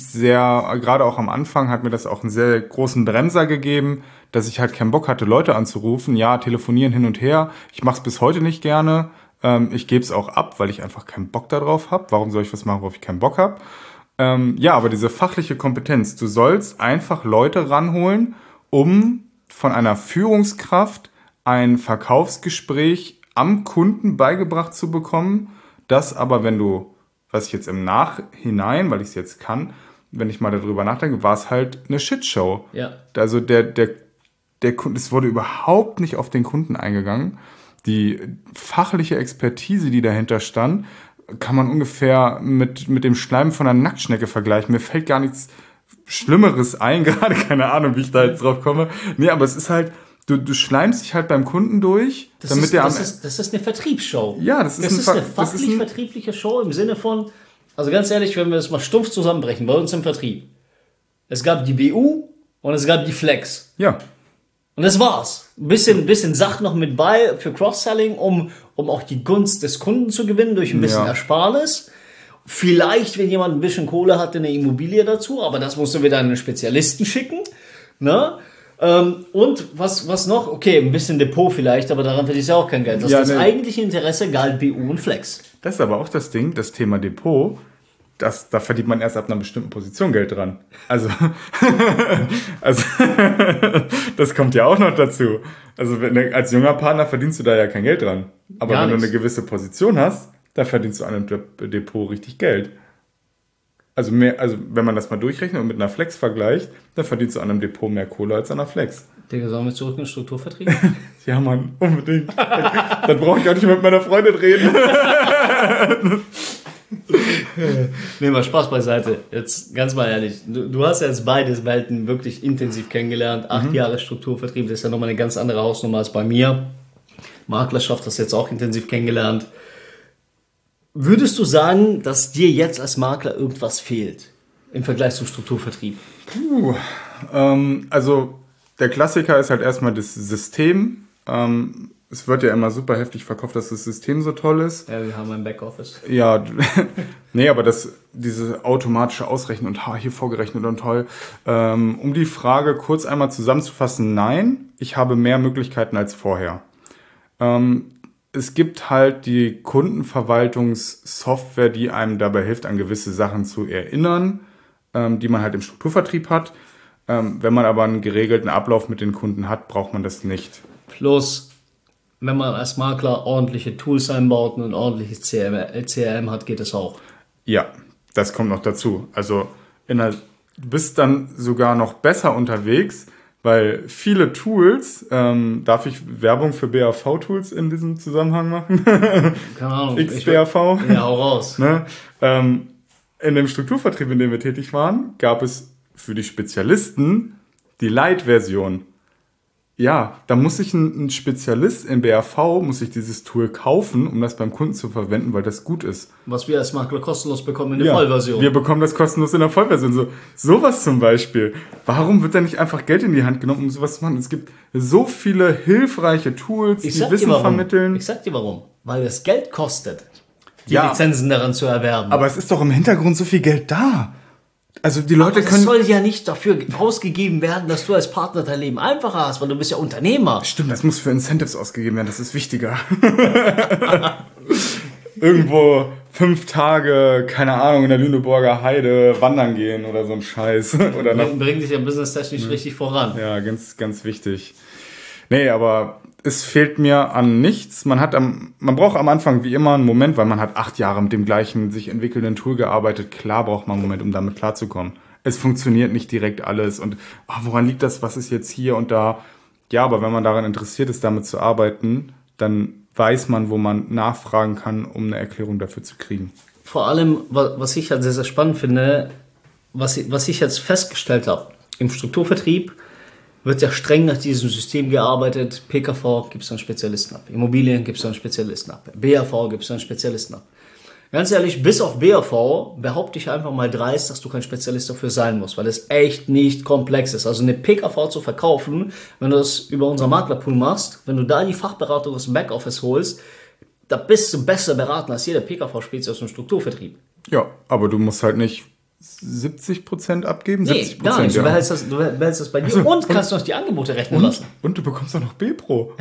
gerade auch am Anfang, hat mir das auch einen sehr großen Bremser gegeben, dass ich halt keinen Bock hatte, Leute anzurufen. Ja, telefonieren hin und her. Ich mache es bis heute nicht gerne. Ich gebe es auch ab, weil ich einfach keinen Bock darauf habe. Warum soll ich was machen, worauf ich keinen Bock habe? Ja, aber diese fachliche Kompetenz. Du sollst einfach Leute ranholen, um von einer Führungskraft ein Verkaufsgespräch am Kunden beigebracht zu bekommen. Das aber, was ich jetzt im Nachhinein, weil ich es jetzt kann, wenn ich mal darüber nachdenke, war es halt eine Shitshow. Ja. Also der Kunde, es wurde überhaupt nicht auf den Kunden eingegangen. Die fachliche Expertise, die dahinter stand, kann man ungefähr mit dem Schleim von einer Nacktschnecke vergleichen. Mir fällt gar nichts Schlimmeres ein, gerade keine Ahnung, wie ich da jetzt drauf komme. Nee, aber es ist halt, du schleimst dich halt beim Kunden durch, das ist eine Vertriebsshow. Ja, das ist eine fachlich-vertriebliche Show im Sinne von, also ganz ehrlich, wenn wir das mal stumpf zusammenbrechen, bei uns im Vertrieb. Es gab die BU und es gab die Flex. Ja. Und das war's. Ein bisschen Sach noch mit bei für Cross-Selling, um auch die Gunst des Kunden zu gewinnen durch ein bisschen Ersparnis. Vielleicht, wenn jemand ein bisschen Kohle hatte, eine Immobilie dazu, aber das musst du wieder an einen Spezialisten schicken. Ne? Und was noch? Okay, ein bisschen Depot vielleicht, aber daran verdienst du ja auch kein Geld. Das eigentliche Interesse galt BU und Flex. Das ist aber auch das Ding, das Thema Depot, da verdient man erst ab einer bestimmten Position Geld dran. Also das kommt ja auch noch dazu. Also als junger Partner verdienst du da ja kein Geld dran. Aber wenn du eine gewisse Position hast, da verdienst du an einem Depot richtig Geld. Also wenn man das mal durchrechnet und mit einer Flex vergleicht, dann verdienst du an einem Depot mehr Kohle als an einer Flex. Digga, sollen wir zurück in den Strukturvertrieb? Ja, Mann, unbedingt. Dann brauche ich auch nicht mit meiner Freundin reden. Nee, mal Spaß beiseite. Jetzt ganz mal ehrlich. Du hast ja jetzt beide Welten wirklich intensiv kennengelernt. 8 Jahre Strukturvertrieb, das ist ja nochmal eine ganz andere Hausnummer als bei mir. Maklerschaft hast du jetzt auch intensiv kennengelernt. Würdest du sagen, dass dir jetzt als Makler irgendwas fehlt im Vergleich zum Strukturvertrieb? Also der Klassiker ist halt erstmal das System. Es wird ja immer super heftig verkauft, dass das System so toll ist. Ja, wir haben ein Backoffice. Ja, nee, aber diese automatische Ausrechnen und hier vorgerechnet und toll. Um die Frage kurz einmal zusammenzufassen, nein, ich habe mehr Möglichkeiten als vorher. Es gibt halt die Kundenverwaltungssoftware, die einem dabei hilft, an gewisse Sachen zu erinnern, die man halt im Strukturvertrieb hat. Wenn man aber einen geregelten Ablauf mit den Kunden hat, braucht man das nicht. Plus, wenn man als Makler ordentliche Tools einbaut und ein ordentliches CRM hat, geht es auch. Ja, das kommt noch dazu. Also du bist dann sogar noch besser unterwegs, weil viele Tools, darf ich Werbung für BAV-Tools in diesem Zusammenhang machen? Keine Ahnung. XBAV? Ja, hau raus. Ne? In dem Strukturvertrieb, in dem wir tätig waren, gab es für die Spezialisten die Light-Version. Ja, da muss ich ein Spezialist im BAV, muss ich dieses Tool kaufen, um das beim Kunden zu verwenden, weil das gut ist. Was wir als Makler kostenlos bekommen in der Vollversion. Wir bekommen das kostenlos in der Vollversion. Sowas zum Beispiel. Warum wird da nicht einfach Geld in die Hand genommen, um sowas zu machen? Es gibt so viele hilfreiche Tools, die Wissen vermitteln. Ich sag dir warum. Weil es Geld kostet, die Lizenzen daran zu erwerben. Aber es ist doch im Hintergrund so viel Geld da. Also die Leute können. Es soll ja nicht dafür ausgegeben werden, dass du als Partner dein Leben einfacher hast, weil du bist ja Unternehmer. Stimmt, das muss für Incentives ausgegeben werden, das ist wichtiger. Irgendwo 5 Tage, keine Ahnung, in der Lüneburger Heide wandern gehen oder so ein Scheiß. Oder bringt dich ja businesstechnisch richtig voran. Ja, ganz, ganz wichtig. Nee, aber es fehlt mir an nichts. Man braucht am Anfang wie immer einen Moment, weil man hat 8 Jahre mit dem gleichen sich entwickelnden Tool gearbeitet. Klar braucht man einen Moment, um damit klarzukommen. Es funktioniert nicht direkt alles und woran liegt das? Was ist jetzt hier und da? Ja, aber wenn man daran interessiert ist, damit zu arbeiten, dann weiß man, wo man nachfragen kann, um eine Erklärung dafür zu kriegen. Vor allem, was ich halt sehr, sehr spannend finde, was ich jetzt festgestellt habe, im Strukturvertrieb wird ja streng nach diesem System gearbeitet. PKV gibt es einen Spezialisten ab. Immobilien gibt es einen Spezialisten ab. BAV gibt es einen Spezialisten ab. Ganz ehrlich, bis auf BAV behaupte ich einfach mal dreist, dass du kein Spezialist dafür sein musst, weil es echt nicht komplex ist. Also eine PKV zu verkaufen, wenn du das über unser Maklerpool machst, wenn du da die Fachberatung aus dem Backoffice holst, da bist du besser beraten als jeder PKV-Spezialist aus dem Strukturvertrieb. Ja, aber du musst halt nicht 70% abgeben? Nee, 70%, gar nicht. Du behältst das bei dir und kannst noch die Angebote rechnen lassen. Und du bekommst auch noch B-Pro.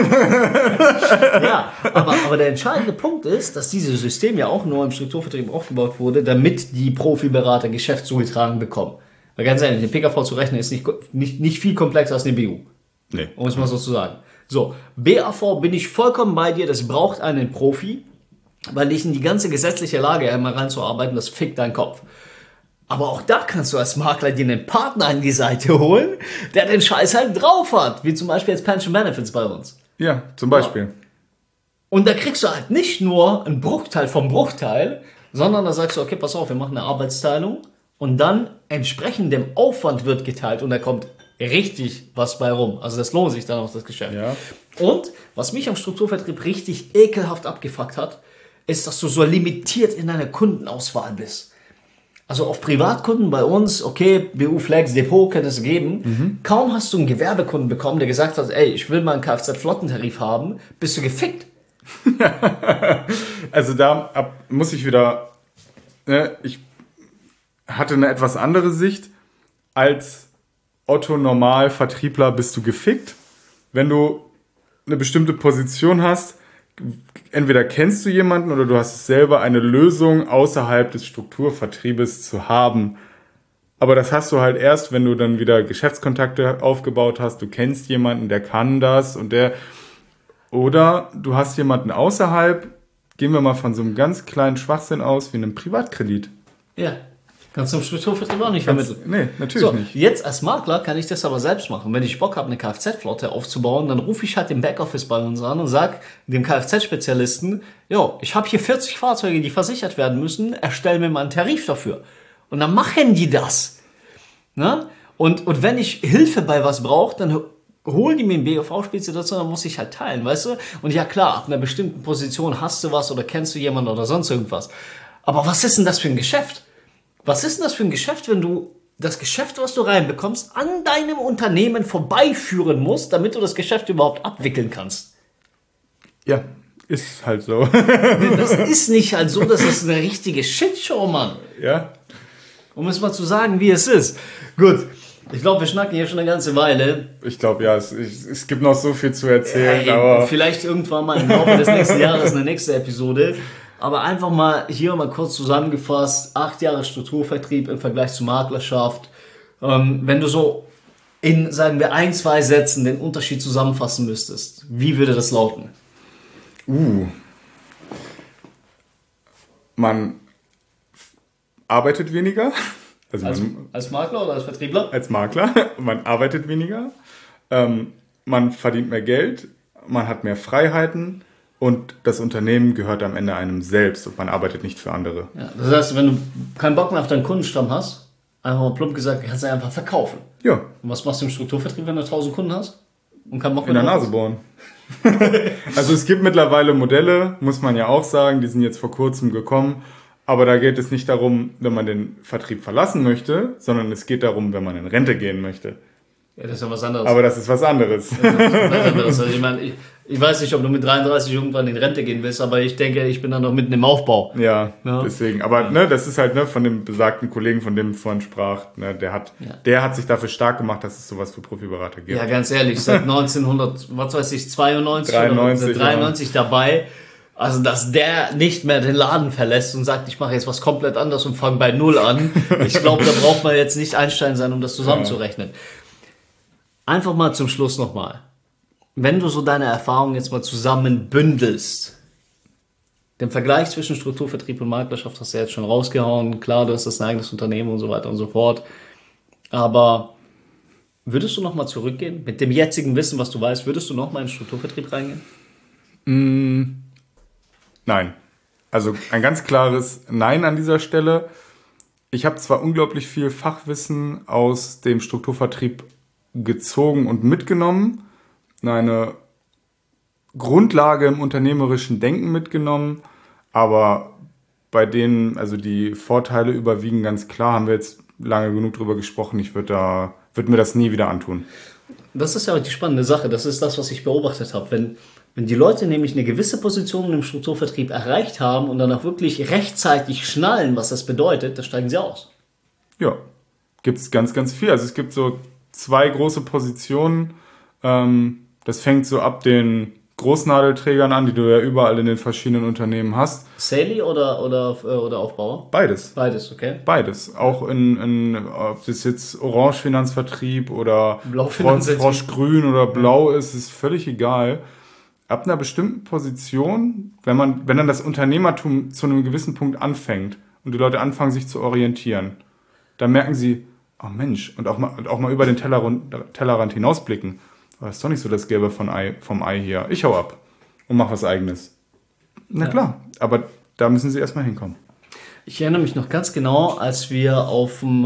Ja, aber der entscheidende Punkt ist, dass dieses System ja auch nur im Strukturvertrieb aufgebaut wurde, damit die Profiberater Geschäftszugetragen bekommen. Weil ganz ehrlich, eine PKV zu rechnen ist nicht viel komplexer als eine BU. Nee. Um es mal so zu sagen. So, BAV bin ich vollkommen bei dir, das braucht einen Profi, weil dich in die ganze gesetzliche Lage einmal reinzuarbeiten, das fickt deinen Kopf. Aber auch da kannst du als Makler dir einen Partner an die Seite holen, der den Scheiß halt drauf hat. Wie zum Beispiel jetzt Pension Benefits bei uns. Ja, zum Beispiel. Ja. Und da kriegst du halt nicht nur einen Bruchteil vom Bruchteil, sondern da sagst du, okay, pass auf, wir machen eine Arbeitsteilung und dann entsprechend dem Aufwand wird geteilt und da kommt richtig was bei rum. Also das lohnt sich dann auch, das Geschäft. Ja. Und was mich am Strukturvertrieb richtig ekelhaft abgefuckt hat, ist, dass du so limitiert in deiner Kundenauswahl bist. Also auf Privatkunden bei uns, okay, BU Flex, Depot könnte es geben. Kaum hast du einen Gewerbekunden bekommen, der gesagt hat, ey, ich will mal einen Kfz-Flottentarif haben, bist du gefickt. Also da muss ich wieder, ich hatte eine etwas andere Sicht als Otto-Normal-Vertriebler bist du gefickt. Wenn du eine bestimmte Position hast, entweder kennst du jemanden oder du hast es selber, eine Lösung außerhalb des Strukturvertriebes zu haben. Aber das hast du halt erst, wenn du dann wieder Geschäftskontakte aufgebaut hast. Du kennst jemanden, der kann das und der... Oder du hast jemanden außerhalb, gehen wir mal von so einem ganz kleinen Schwachsinn aus, wie einem Privatkredit. Ja. Kannst du im Strukturvertrieb auch nicht vermitteln. Nee, natürlich nicht. Jetzt als Makler kann ich das aber selbst machen. Wenn ich Bock habe, eine Kfz-Flotte aufzubauen, dann rufe ich halt den Backoffice bei uns an und sage dem Kfz-Spezialisten, jo, ich habe hier 40 Fahrzeuge, die versichert werden müssen, erstell mir mal einen Tarif dafür. Und dann machen die das. Ne? Und wenn ich Hilfe bei was brauche, dann holen die mir einen BOV-Spezi dazu, dann muss ich halt teilen, weißt du? Und ja klar, ab einer bestimmten Position hast du was oder kennst du jemanden oder sonst irgendwas. Aber was ist denn das für ein Geschäft? Was ist denn das für ein Geschäft, wenn du das Geschäft, was du reinbekommst, an deinem Unternehmen vorbeiführen musst, damit du das Geschäft überhaupt abwickeln kannst? Ja, ist halt so. Das ist nicht halt so, das ist eine richtige Shitshow, Mann. Ja. Um es mal zu sagen, wie es ist. Gut, ich glaube, wir schnacken hier schon eine ganze Weile. Ich glaube, ja, es gibt noch so viel zu erzählen, aber... Vielleicht irgendwann mal im Laufe des nächsten Jahres eine nächste Episode. Aber einfach mal hier mal kurz zusammengefasst, 8 Jahre Strukturvertrieb im Vergleich zur Maklerschaft. Wenn du so in, sagen wir, 1, 2 Sätzen den Unterschied zusammenfassen müsstest, wie würde das lauten? Man arbeitet weniger. Also als Makler oder als Vertriebler? Als Makler. Man arbeitet weniger. Man verdient mehr Geld. Man hat mehr Freiheiten. Und das Unternehmen gehört am Ende einem selbst und man arbeitet nicht für andere. Ja, das heißt, wenn du keinen Bock mehr auf deinen Kundenstamm hast, einfach mal plump gesagt, kannst du einfach verkaufen. Ja. Und was machst du im Strukturvertrieb, wenn du 1000 Kunden hast? Und keinen Bock mehr in der Nase bohren. Also es gibt mittlerweile Modelle, muss man ja auch sagen, die sind jetzt vor kurzem gekommen. Aber da geht es nicht darum, wenn man den Vertrieb verlassen möchte, sondern es geht darum, wenn man in Rente gehen möchte. Ja, das ist ja was anderes. Aber das ist was anderes. Das ist was anderes. Also ich meine, ich weiß nicht, ob du mit 33 irgendwann in Rente gehen willst, aber ich denke, ich bin dann noch mitten im Aufbau. Ja. Deswegen. Aber ne, das ist halt von dem besagten Kollegen, von dem vorhin sprach, ne, der hat sich dafür stark gemacht, dass es sowas für Profiberater gibt. Ja, ganz ehrlich, seit 1992 oder 93 dabei. Also, dass der nicht mehr den Laden verlässt und sagt, ich mache jetzt was komplett anderes und fange bei Null an. Ich glaube, da braucht man jetzt nicht Einstein sein, um das zusammenzurechnen. Einfach mal zum Schluss nochmal. Wenn du so deine Erfahrungen jetzt mal zusammen bündelst, den Vergleich zwischen Strukturvertrieb und Maklerschaft hast du jetzt schon rausgehauen. Klar, du hast das ein eigenes Unternehmen und so weiter und so fort. Aber würdest du nochmal zurückgehen? Mit dem jetzigen Wissen, was du weißt, würdest du nochmal in den Strukturvertrieb reingehen? Nein. Also ein ganz klares Nein an dieser Stelle. Ich habe zwar unglaublich viel Fachwissen aus dem Strukturvertrieb gezogen und mitgenommen, eine Grundlage im unternehmerischen Denken mitgenommen, aber bei denen, also die Vorteile überwiegen ganz klar, haben wir jetzt lange genug drüber gesprochen, ich würde mir das nie wieder antun. Das ist ja auch die spannende Sache, das ist das, was ich beobachtet habe. Wenn die Leute nämlich eine gewisse Position im Strukturvertrieb erreicht haben und dann auch wirklich rechtzeitig schnallen, was das bedeutet, dann steigen sie aus. Ja, gibt es ganz, ganz viel. Also es gibt so 2 große Positionen. Das fängt so ab den Großnadelträgern an, die du ja überall in den verschiedenen Unternehmen hast. Saley oder Aufbauer? Beides. Beides, okay. Beides. Auch ob das jetzt Orange-Finanzvertrieb oder Frosch-Grün oder Blau ist völlig egal. Ab einer bestimmten Position, wenn dann das Unternehmertum zu einem gewissen Punkt anfängt und die Leute anfangen, sich zu orientieren, dann merken sie, oh Mensch, und auch mal über den Tellerrand hinausblicken. Das ist doch nicht so das Gelbe vom Ei hier. Ich hau ab und mach was Eigenes. Na klar, aber da müssen sie erstmal hinkommen. Ich erinnere mich noch ganz genau, als wir auf dem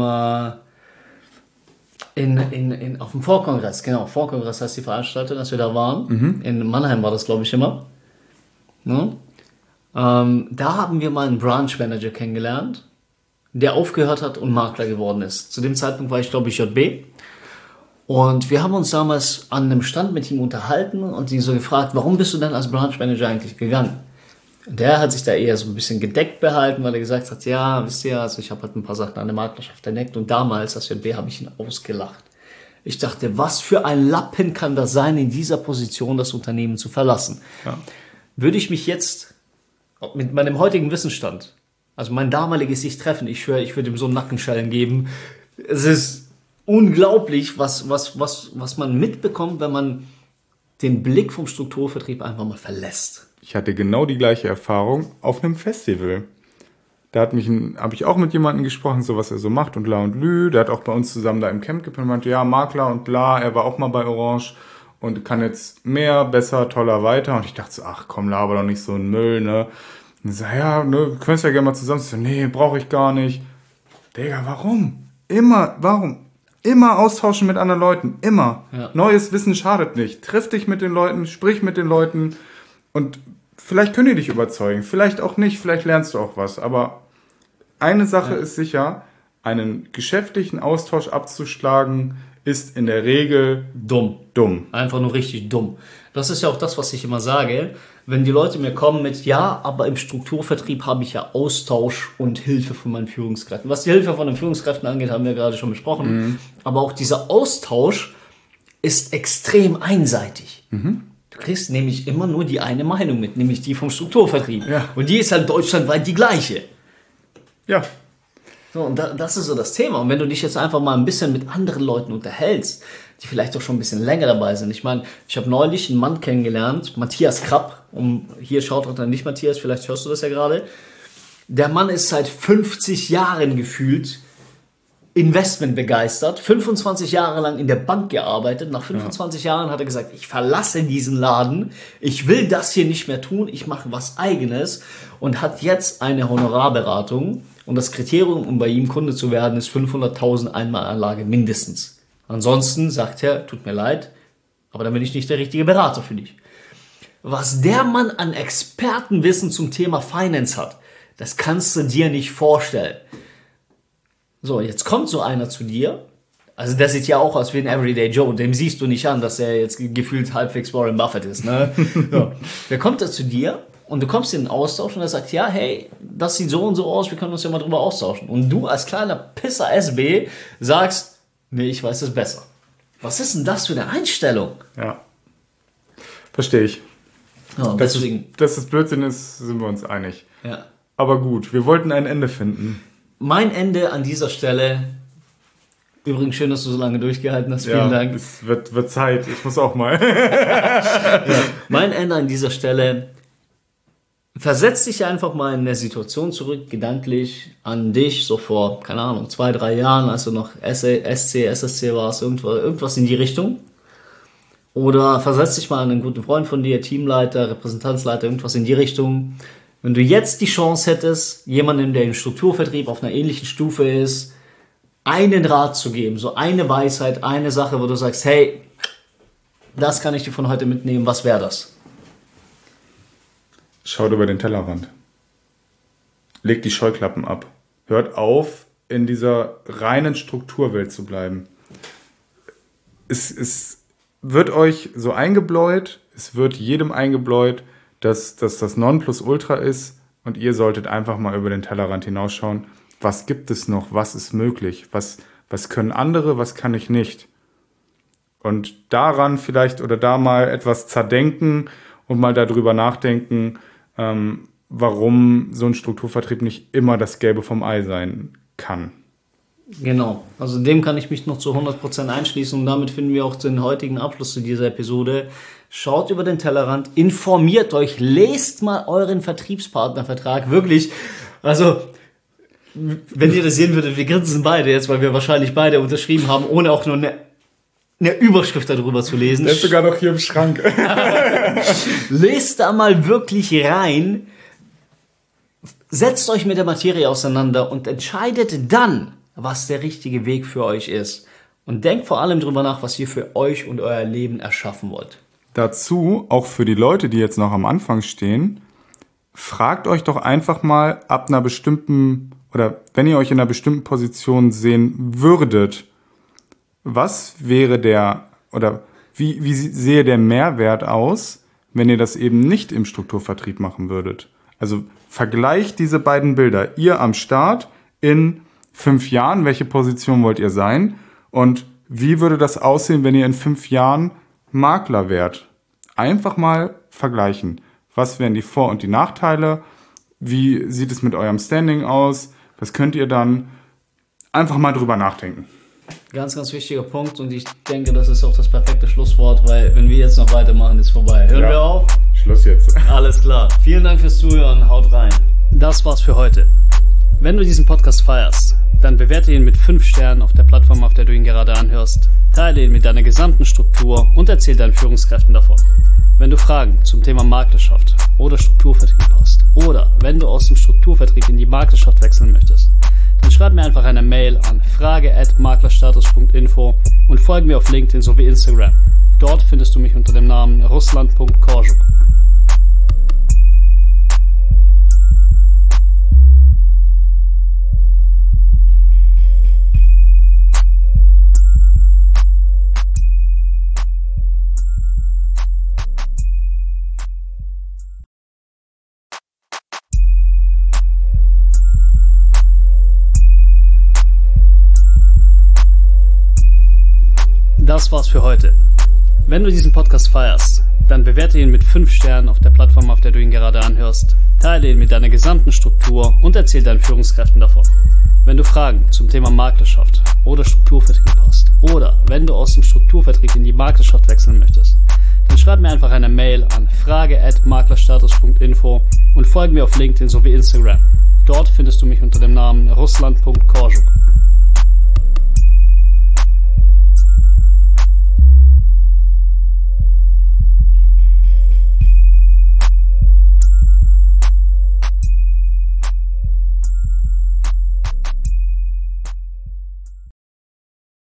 auf dem Vorkongress, genau, Vorkongress heißt die Veranstaltung, als wir da waren. In Mannheim war das, glaube ich, immer. Ne? Da haben wir mal einen Branch Manager kennengelernt, der aufgehört hat und Makler geworden ist. Zu dem Zeitpunkt war ich, glaube ich, JB. Und wir haben uns damals an einem Stand mit ihm unterhalten und ihn so gefragt, warum bist du denn als Branch Manager eigentlich gegangen? Und der hat sich da eher so ein bisschen gedeckt behalten, weil er gesagt hat, ja, wisst ihr, also ich habe halt ein paar Sachen an der Maklerschaft entdeckt und damals als JB habe ich ihn ausgelacht. Ich dachte, was für ein Lappen kann das sein, in dieser Position das Unternehmen zu verlassen? Ja. Würde ich mich jetzt mit meinem heutigen Wissensstand, also mein damaliges Ich treffen, ich schwöre, ich würde ihm so einen Nackenschellen geben. Es ist unglaublich, was man mitbekommt, wenn man den Blick vom Strukturvertrieb einfach mal verlässt. Ich hatte genau die gleiche Erfahrung auf einem Festival. Da habe ich auch mit jemandem gesprochen, so was er so macht und la und lü. Der hat auch bei uns zusammen da im Camp geplant und meinte, ja, Makler und bla, er war auch mal bei Orange und kann jetzt mehr, besser, toller weiter. Und ich dachte so, ach komm, laber doch nicht so einen Müll, ne? Und ich so, ja, ne, wir können es ja gerne mal zusammen. Ich so, nee, brauche ich gar nicht. Digga, warum? Warum? Immer austauschen mit anderen Leuten, immer. Ja. Neues Wissen schadet nicht. Triff dich mit den Leuten, sprich mit den Leuten und vielleicht können die dich überzeugen, vielleicht auch nicht, vielleicht lernst du auch was. Aber eine Sache ist sicher, einen geschäftlichen Austausch abzuschlagen, ist in der Regel dumm. Einfach nur richtig dumm. Das ist ja auch das, was ich immer sage. Wenn die Leute mir kommen mit, ja, aber im Strukturvertrieb habe ich ja Austausch und Hilfe von meinen Führungskräften. Was die Hilfe von den Führungskräften angeht, haben wir gerade schon besprochen. Mhm. Aber auch dieser Austausch ist extrem einseitig. Mhm. Du kriegst nämlich immer nur die eine Meinung mit, nämlich die vom Strukturvertrieb. Ja. Und die ist halt deutschlandweit die gleiche. Ja. So, und das ist so das Thema. Und wenn du dich jetzt einfach mal ein bisschen mit anderen Leuten unterhältst, die vielleicht auch schon ein bisschen länger dabei sind. Ich meine, ich habe neulich einen Mann kennengelernt, Matthias Krapp. Hier schaut auch dann nicht Matthias, vielleicht hörst du das ja gerade. Der Mann ist seit 50 Jahren gefühlt Investment begeistert, 25 Jahre lang in der Bank gearbeitet. Nach 25 Jahren hat er gesagt, ich verlasse diesen Laden, ich will das hier nicht mehr tun, ich mache was Eigenes und hat jetzt eine Honorarberatung. Und das Kriterium, um bei ihm Kunde zu werden, ist 500.000 Einmalanlage mindestens. Ansonsten sagt er, tut mir leid, aber dann bin ich nicht der richtige Berater für dich. Was der Mann an Expertenwissen zum Thema Finance hat, das kannst du dir nicht vorstellen. So, jetzt kommt so einer zu dir, also der sieht ja auch aus wie ein Everyday Joe, dem siehst du nicht an, dass er jetzt gefühlt halbwegs Warren Buffett ist, ne? So. Der kommt da zu dir und du kommst in den Austausch und er sagt, ja, hey, das sieht so und so aus, wir können uns ja mal drüber austauschen. Und du als kleiner Pisser SB sagst, nee, ich weiß es besser. Was ist denn das für eine Einstellung? Ja, verstehe ich. Ja, deswegen. Dass es Blödsinn ist, sind wir uns einig. Ja. Aber gut, wir wollten ein Ende finden. Mein Ende an dieser Stelle, übrigens schön, dass du so lange durchgehalten hast, vielen Dank. Es wird Zeit, ich muss auch mal. Mein Ende an dieser Stelle, versetz dich einfach mal in eine Situation zurück, gedanklich an dich, so vor, keine Ahnung, 2-3 Jahren, als du noch SSC warst, irgendwas in die Richtung. Oder versetz dich mal an einen guten Freund von dir, Teamleiter, Repräsentanzleiter, irgendwas in die Richtung. Wenn du jetzt die Chance hättest, jemandem, der im Strukturvertrieb auf einer ähnlichen Stufe ist, einen Rat zu geben, so eine Weisheit, eine Sache, wo du sagst, hey, das kann ich dir von heute mitnehmen, was wäre das? Schaut über den Tellerrand. Legt die Scheuklappen ab. Hört auf, in dieser reinen Strukturwelt zu bleiben. Es wird euch so eingebläut, es wird jedem eingebläut, dass das Nonplusultra ist und ihr solltet einfach mal über den Tellerrand hinausschauen. Was gibt es noch? Was ist möglich? Was können andere? Was kann ich nicht? Und daran vielleicht oder da mal etwas zerdenken und mal darüber nachdenken, warum so ein Strukturvertrieb nicht immer das Gelbe vom Ei sein kann. Genau, also dem kann ich mich noch zu 100% einschließen und damit finden wir auch den heutigen Abschluss zu dieser Episode. Schaut über den Tellerrand, informiert euch, lest mal euren Vertriebspartnervertrag, wirklich, also wenn ihr das sehen würdet, wir grinsen beide jetzt, weil wir wahrscheinlich beide unterschrieben haben, ohne auch nur eine Überschrift darüber zu lesen. Der ist sogar noch hier im Schrank. Lest da mal wirklich rein, setzt euch mit der Materie auseinander und entscheidet dann, was der richtige Weg für euch ist. Und denkt vor allem drüber nach, was ihr für euch und euer Leben erschaffen wollt. Dazu, auch für die Leute, die jetzt noch am Anfang stehen, fragt euch doch einfach mal ab einer bestimmten, oder wenn ihr euch in einer bestimmten Position sehen würdet, was wäre wie sehe der Mehrwert aus, wenn ihr das eben nicht im Strukturvertrieb machen würdet? Also vergleicht diese beiden Bilder. Ihr am Start in 5 Jahren, welche Position wollt ihr sein? Und wie würde das aussehen, wenn ihr in 5 Jahren Makler wärt? Einfach mal vergleichen. Was wären die Vor- und die Nachteile? Wie sieht es mit eurem Standing aus? Was könnt ihr dann? Einfach mal drüber nachdenken. Ganz, ganz wichtiger Punkt und ich denke, das ist auch das perfekte Schlusswort, weil wenn wir jetzt noch weitermachen, ist vorbei. Hören wir auf? Schluss jetzt. Alles klar. Vielen Dank fürs Zuhören. Haut rein. Das war's für heute. Wenn du diesen Podcast feierst, dann bewerte ihn mit 5 Sternen auf der Plattform, auf der du ihn gerade anhörst. Teile ihn mit deiner gesamten Struktur und erzähl deinen Führungskräften davon. Wenn du Fragen zum Thema Maklerschaft oder Strukturvertrieb hast oder wenn du aus dem Strukturvertrieb in die Maklerschaft wechseln möchtest, dann schreib mir einfach eine Mail an frage@maklerstatus.info und folge mir auf LinkedIn sowie Instagram. Dort findest du mich unter dem Namen Russland.Korjuk. Das war's für heute. Wenn du diesen Podcast feierst, dann bewerte ihn mit 5 Sternen auf der Plattform, auf der du ihn gerade anhörst. Teile ihn mit deiner gesamten Struktur und erzähl deinen Führungskräften davon. Wenn du Fragen zum Thema Maklerschaft oder Strukturvertrieb hast oder wenn du aus dem Strukturvertrieb in die Maklerschaft wechseln möchtest, dann schreib mir einfach eine Mail an frage@maklerstatus.info und folge mir auf LinkedIn sowie Instagram. Dort findest du mich unter dem Namen Russland.Korjuk.